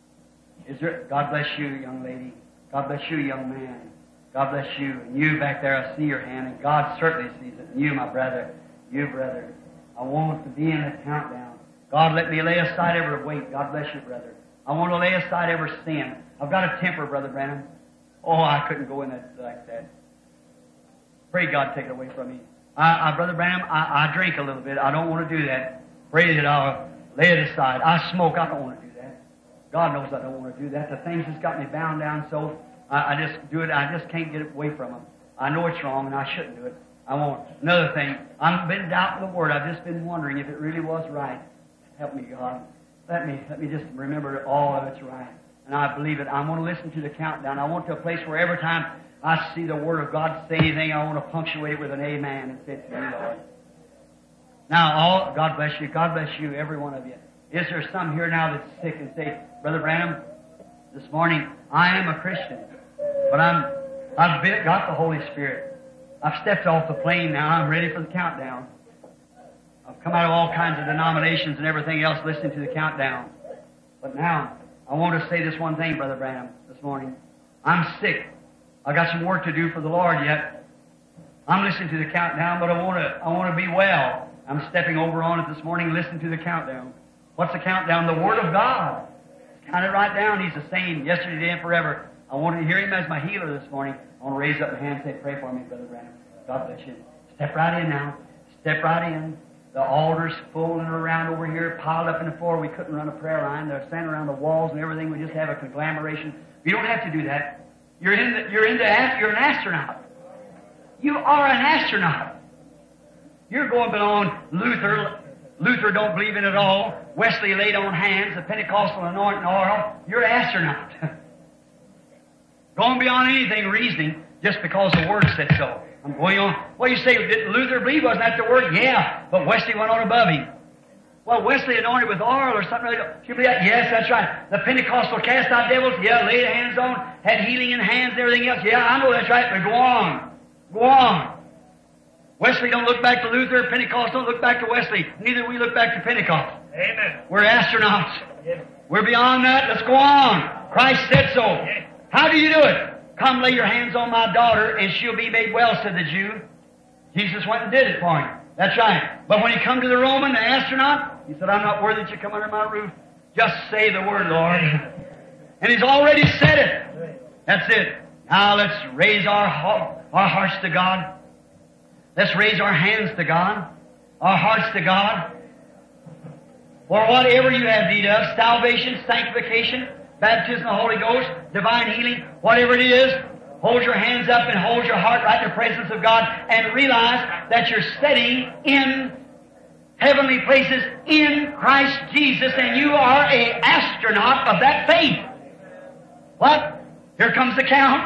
Is there? God bless you, young lady. God bless you, young man. God bless you. And you back there, I see your hand, and God certainly sees it. And you, my brother, you, brother, I want to be in the countdown. God, let me lay aside every weight. God bless you, brother. I want to lay aside every sin. I've got a temper, Brother Branham. Oh, I couldn't go in that like that. Pray God take it away from me. I, I Brother Branham, I, I drink a little bit. I don't want to do that. Pray that I'll lay it aside. I smoke. I don't want to do that. God knows I don't want to do that. The things that's got me bound down so, I, I just do it. I just can't get away from them. I know it's wrong, and I shouldn't do it. I won't. Another thing, I've been doubting the Word. I've just been wondering if it really was right. Help me, God. Let me, let me just remember that all of it's right. And I believe it. I want to listen to the countdown. I want to a place where every time I see the Word of God say anything, I want to punctuate with an amen and say it to you, Lord. Now, all, God bless you. God bless you, every one of you. Is there some here now that's sick and say, Brother Branham, this morning, I am a Christian, but I'm, I've been, got the Holy Spirit. I've stepped off the plane now. I'm ready for the countdown. I've come out of all kinds of denominations and everything else listening to the countdown. But now, I want to say this one thing, Brother Branham, this morning. I'm sick. I've got some work to do for the Lord yet. I'm listening to the countdown, but I want to, I want to be well. I'm stepping over on it this morning, listening to the countdown. What's the countdown? The Word of God. Count it right down. He's the same yesterday, today, and forever. I want to hear Him as my healer this morning. I want to raise up my hand and say, pray for me, Brother Branham. God bless you. Step right in now. Step right in. The altar's full and around over here, piled up in the floor. We couldn't run a prayer line. They're standing around the walls and everything. We just have a conglomeration. You don't have to do that. You're in the, you're in the, you're an astronaut. You are an astronaut. You're going beyond Luther. Luther don't believe in it all. Wesley laid on hands, the Pentecostal anointing oil. You're an astronaut. Going beyond anything reasoning just because the Word said so. I'm going on. Well, you say, did Luther believe? Wasn't that the Word? Yeah, but Wesley went on above him. Well, Wesley anointed with oil or something. You believe that? Yes, that's right. The Pentecostal cast out devils. Yeah, laid hands on, had healing in hands and everything else. Yeah, I know that's right, but go on. Go on. Wesley don't look back to Luther. Pentecost don't look back to Wesley. Neither we look back to Pentecost. Amen. We're astronauts. Yes. We're beyond that. Let's go on. Christ said so. Yes. How do you do it? Come lay your hands on my daughter and she'll be made well, said the Jew. Jesus went and did it for him. That's right. But when he come to the Roman, the astronaut, he said, I'm not worthy that you come under my roof. Just say the word, Lord. And he's already said it. That's it. Now let's raise our, our hearts to God. Let's raise our hands to God, our hearts to God. For whatever you have need of, salvation, sanctification, baptism of the Holy Ghost, divine healing, whatever it is, hold your hands up and hold your heart right in the presence of God and realize that you're sitting in heavenly places in Christ Jesus and you are an astronaut of that faith. What? Here comes the count.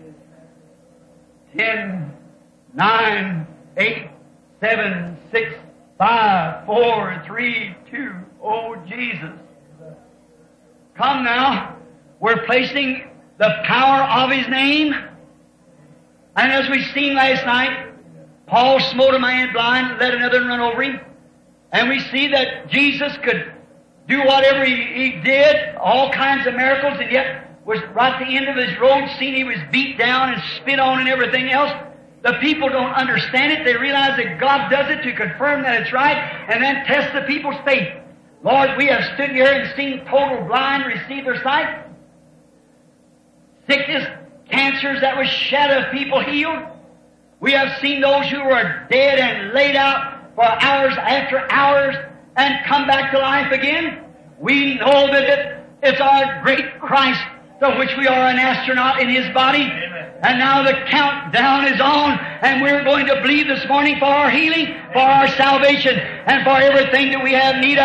Ten, nine, eight, seven, six, five, four, three, two. Oh, Jesus. Come now. We're placing the power of His name. And as we've seen last night, Paul smote a man blind, let another run over him. And we see that Jesus could do whatever he, he did, all kinds of miracles, and yet was right at the end of His road, seen He was beat down and spit on and everything else. The people don't understand it. They realize that God does it to confirm that it's right and then test the people's faith. Lord, we have stood here and seen total blind receive their sight. Sickness, cancers that was shed of people healed. We have seen those who were dead and laid out for hours after hours and come back to life again. We know that it, it's our great Christ, of which we are an astronaut in His body. Amen. And now the countdown is on, and we're going to believe this morning for our healing, for our salvation, and for everything that we have need of.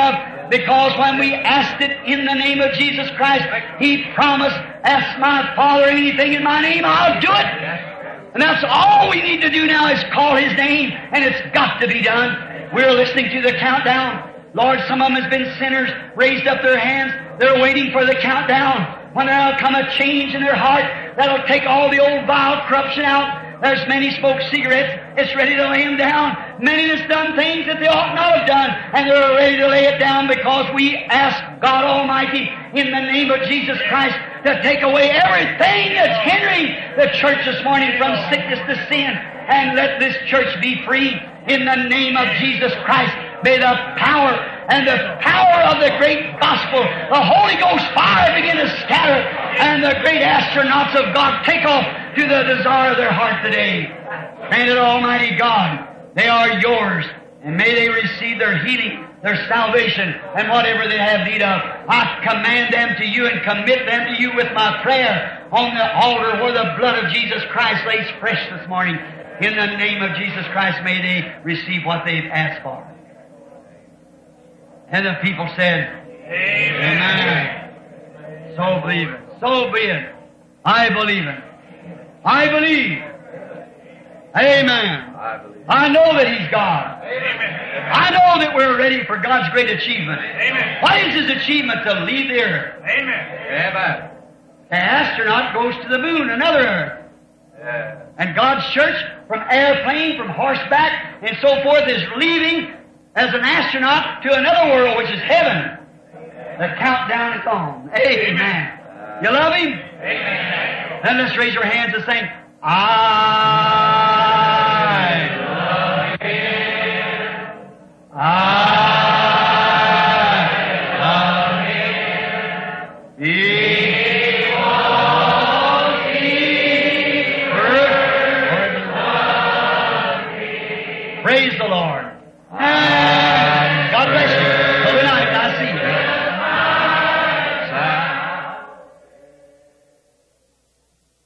Because when we asked it in the name of Jesus Christ, He promised, ask my Father anything in my name, I'll do it. And that's all we need to do now is call His name, and it's got to be done. We're listening to the countdown. Lord, some of them has been sinners, raised up their hands. They're waiting for the countdown. When there'll come a change in their heart, that'll take all the old vile corruption out. There's many smoke cigarettes. It's ready to lay them down. Many that's done things that they ought not have done, and they're ready to lay it down because we ask God Almighty in the name of Jesus Christ to take away everything that's hindering the church this morning from sickness to sin, and let this church be free in the name of Jesus Christ. May the power and the power of the great gospel, the Holy Ghost fire begin to scatter, and the great astronauts of God take off to the desire of their heart today. Grant it, Almighty God, they are yours, and may they receive their healing, their salvation, and whatever they have need of. I command them to you and commit them to you with my prayer on the altar where the blood of Jesus Christ lays fresh this morning. In the name of Jesus Christ, may they receive what they've asked for. And the people said, Amen. Amen. So believe it. So be it. I believe it. I believe. Amen. I believe. I know that He's God. Amen. I know that we're ready for God's great achievement. Amen. What is His achievement? To leave the earth. Amen. Amen. The astronaut goes to the moon, another earth. Yeah. And God's church, from airplane, from horseback, and so forth, is leaving as an astronaut to another world, which is heaven. The countdown is on. Amen. You love Him? Amen. Then let's raise our hands and sing, I love Him. I